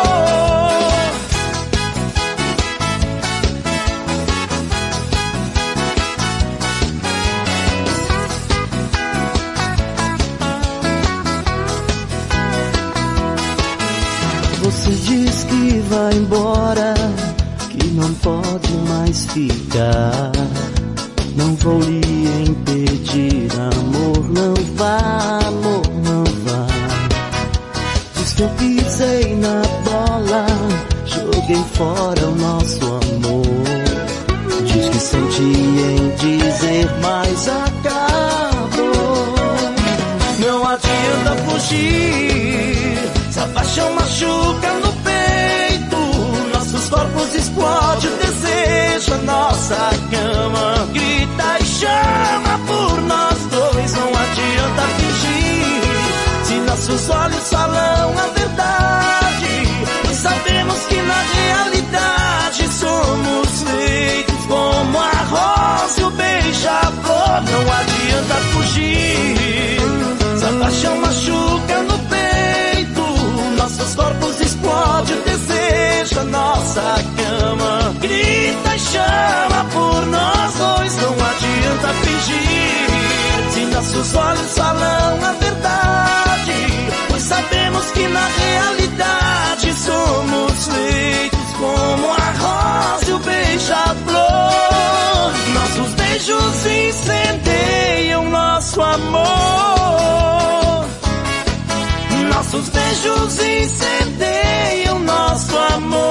Você diz que vai embora, que não pode mais ficar. Não vou lhe impedir, amor, não vá, amor, não vá. Diz que eu pisei na bola, joguei fora o nosso amor. Diz que senti em dizer, mas acabou. Não adianta fugir, se a paixão machuca no peito, nossos corpos explodem o desejo, a nossa cama grita e chama por nós dois. Não adianta fingir, se nossos olhos falam a verdade, pois sabemos que na realidade somos feitos como a rosa e o beija-flor. Não adianta fugir, se a paixão machuca no peito, nossos corpos explodem o desejo, a nossa cama grita e chama por nós dois. Não adianta fingir, se nossos olhos falam a verdade, pois sabemos que na realidade somos feitos como a rosa e o beija-flor. Nossos beijos incendeiam nosso amor. Nossos beijos incendeiam nosso amor.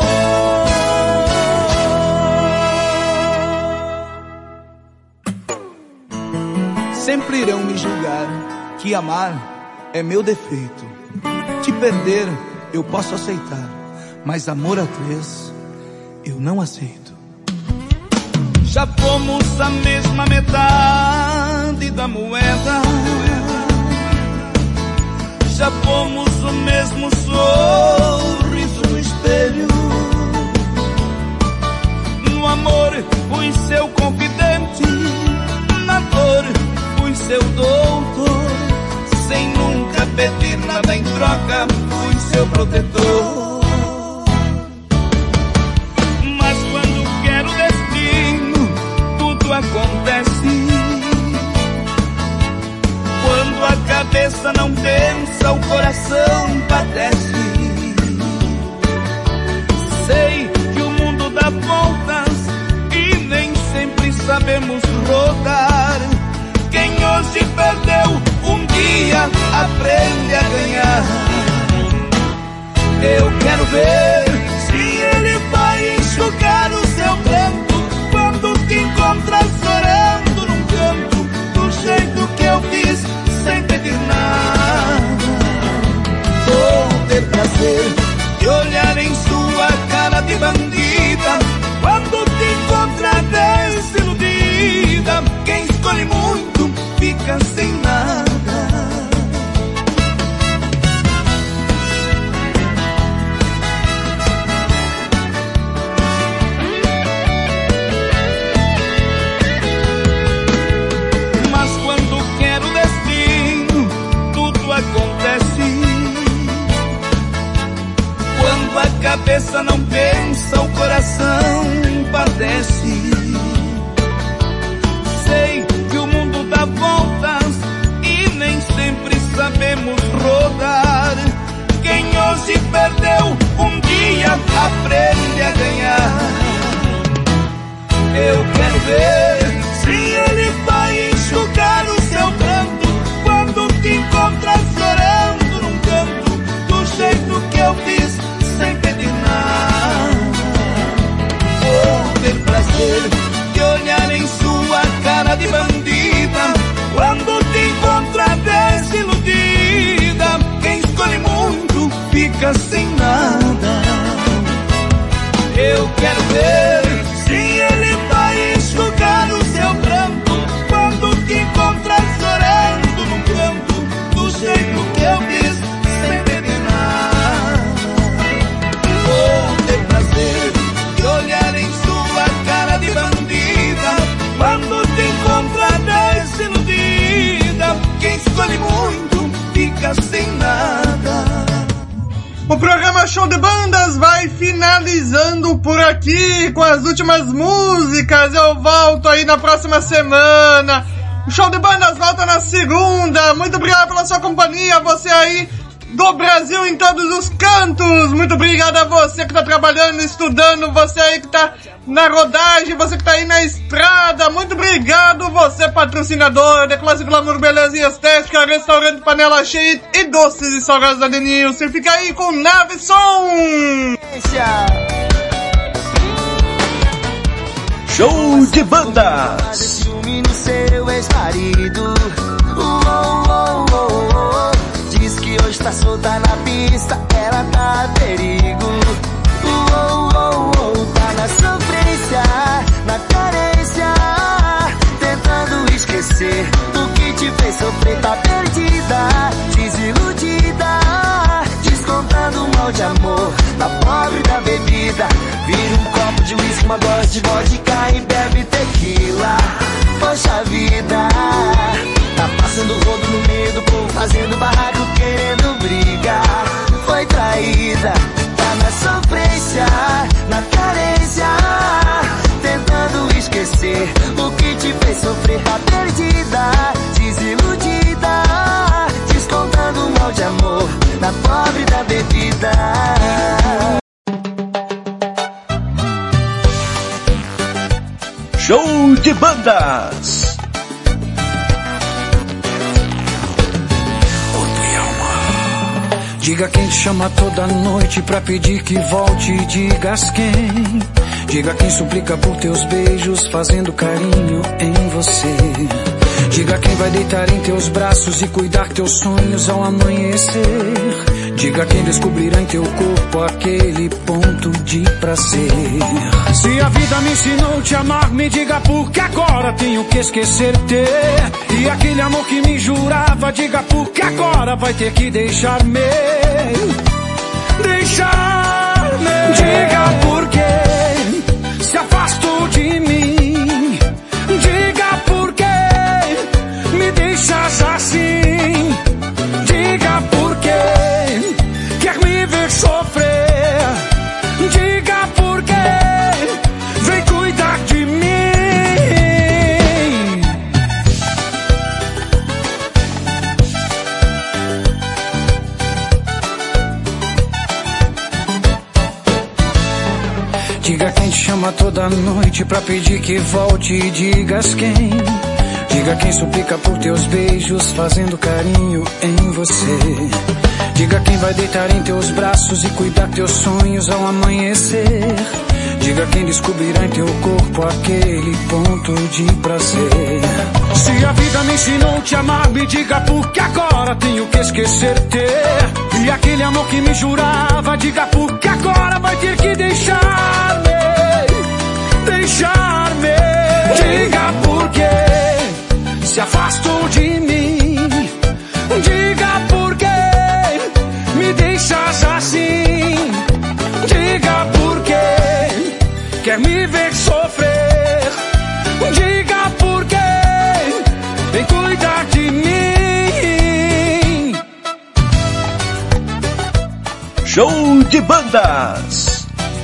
Sempre irão me julgar que amar é meu defeito. Te perder eu posso aceitar, mas amor a três eu não aceito. Já fomos a mesma metade da moeda, já fomos o mesmo sorriso no espelho. No amor fui seu confidente, na dor fui seu doutor. Sem nunca pedir nada em troca, fui seu protetor. Mas quando quero destino, tudo acontece. Quando a cabeça não pensa, o coração padece. Sei que o mundo dá voltas e nem sempre sabemos rodar. Quem hoje perdeu, um dia aprende a ganhar. Eu quero ver se ele vai enxugar o seu pranto quando te encontrar chorando num canto, do jeito que eu fiz, sem pedir nada. Vou ter prazer de olhar em sua cara de bandida quando te encontrar desiludida. Quem escolhe muito fica sem nada. Mas quando quero destino, tudo acontece. Quando a cabeça não pensa, o coração padece. Sei que o mundo dá voltas e nem sempre sabemos rodar. Quem hoje perdeu, um dia aprende a ganhar. O programa Show de Bandas vai finalizando por aqui com as últimas músicas. Eu volto aí na próxima semana. O Show de Bandas volta na segunda. Muito obrigado pela sua companhia, você aí do Brasil em todos os cantos. Muito obrigado a você que tá trabalhando, estudando, você aí que tá na rodagem, você que tá aí na estrada. Muito obrigado, você patrocinador da Classe Glamour Beleza e Estética, Restaurante Panela Cheia e Doces e Salgados da Denilson. Fica aí com Nave Som. Show de Bandas. Ciúme no seu ex-marido. Oh, oh, oh, oh. Diz que hoje tá solta na pista, ela tá a perigo. Oh, oh, oh. Tá na sofrência, na carência, tentando esquecer do que te fez sofrer. Tá perdida, desiludida, descontando um mal de amor na pobre da bebida. Vira um copo de uísque, uma dose de vodka e bebe tequila. Poxa vida, tá passando rodo no meio do povo, fazendo barraco, querendo brigar. Foi traída, tá na sofrência, na carência, tentando esquecer o que te fez sofrer. Tá perdida, desiludida, descontando um mal de amor na pobre da bebida. Show de Bandas. Diga quem te chama toda noite pra pedir que volte, digas quem. Diga quem suplica por teus beijos, fazendo carinho em você. Diga quem vai deitar em teus braços e cuidar teus sonhos ao amanhecer. Diga quem descobrirá em teu corpo aquele ponto de prazer. Se a vida me ensinou te amar, me diga por que agora tenho que esquecer teu. E aquele amor que me jurava, diga por que agora vai ter que deixar-me. Deixar-me. Diga por que se afastou de mim. Diga por que me deixas assim. Diga por que quer me ver sofrer. Diga por que vem cuidar de mim. Diga quem te chama toda noite pra pedir que volte, digas quem. Diga quem suplica por teus beijos, fazendo carinho em você. Diga quem vai deitar em teus braços e cuidar teus sonhos ao amanhecer. Diga quem descobrirá em teu corpo aquele ponto de prazer. Se a vida me ensinou te amar, me diga por que agora tenho que esquecer ter. E aquele amor que me jurava, diga por que agora vai ter que deixar-me. Deixar-me. Diga por que se afastou de mim. Diga por que me deixas assim. Diga por que quer me ver sofrer. Diga por que vem cuidar de mim. Show de Bandas.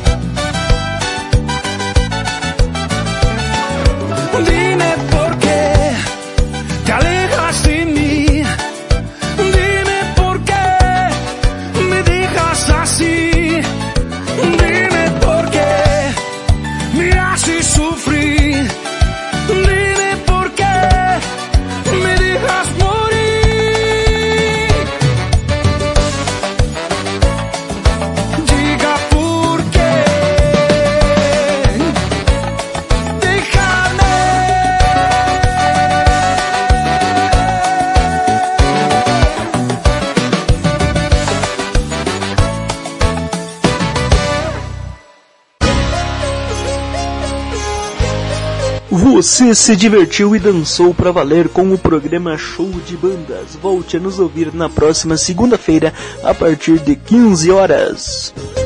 Dime por qué te alejas de mí. Dime por qué me dejas así. Dime por qué me haces sufrir. Dime por qué me dejas morir. Diga por qué. Déjame. Você se divertiu e dançou pra valer com o programa Show de Bandas. Volte a nos ouvir na próxima segunda-feira a partir de quinze horas.